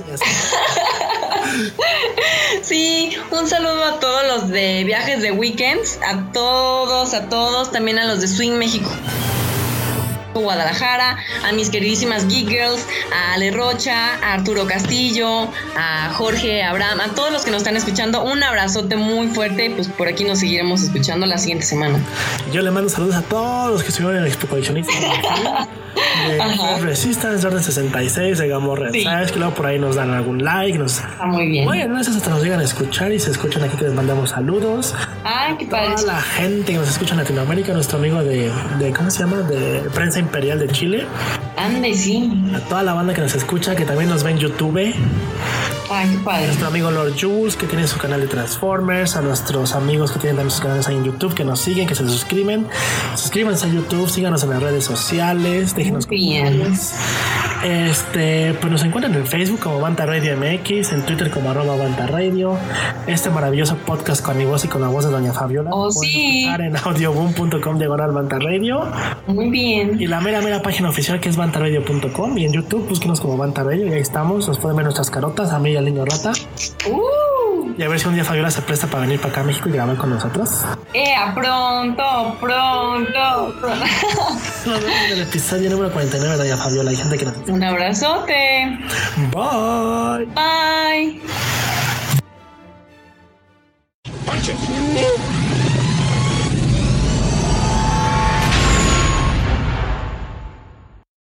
Sí, un saludo a todos los de Viajes de Weekends, a todos, a todos, también a los de Swing México Guadalajara, a mis queridísimas Geek Girls, a Ale Rocha, a Arturo Castillo, a Jorge, a Abraham, a todos los que nos están escuchando, un abrazote muy fuerte, pues por aquí nos seguiremos escuchando la siguiente semana. Yo le mando saludos a todos los que estuvieron en el Expo Coleccionista de Resistance, de Orden sesenta y seis, de Gamorrean. Sí. Sabes que luego por ahí nos dan algún like, nos... Ah, muy bien. Bueno, no sé, hasta nos llegan a escuchar y se escuchan aquí que les mandamos saludos. Ay, qué padre. Toda la gente que nos escucha en Latinoamérica, nuestro amigo de, de ¿cómo se llama? De Prensa Imperial de Chile. Ande, sí. A toda la banda que nos escucha, que también nos ve en YouTube. Ay, qué padre. A nuestro amigo Lord Jules, que tiene su canal de Transformers. A nuestros amigos que tienen también sus canales ahí en YouTube, que nos siguen, que se suscriben. Suscríbanse a YouTube, síganos en las redes sociales, déjenos comentarios. Este, pues nos encuentran en Facebook como Banta Radio M X, en Twitter como arroba Banta Radio. Este maravilloso podcast con mi voz y con la voz de Doña Fabiola. Oh, sí. Escuchar en audioboom punto com diagonal Banta Radio. Muy bien. Y la mera, mera página oficial que es banta radio punto com. Y en YouTube, búsquenos como Banta Radio y ahí estamos. Nos pueden ver nuestras carotas, a mí y al niño rata. Uh. Y a ver si un día Fabiola se presta para venir para acá a México y grabar con nosotros. ¡Ea, pronto, pronto! pronto. Nos vemos en el episodio número cuarenta y nueve de Doña Fabiola. Hay gente que nos... Un abrazote. Bye. Bye. Punch it.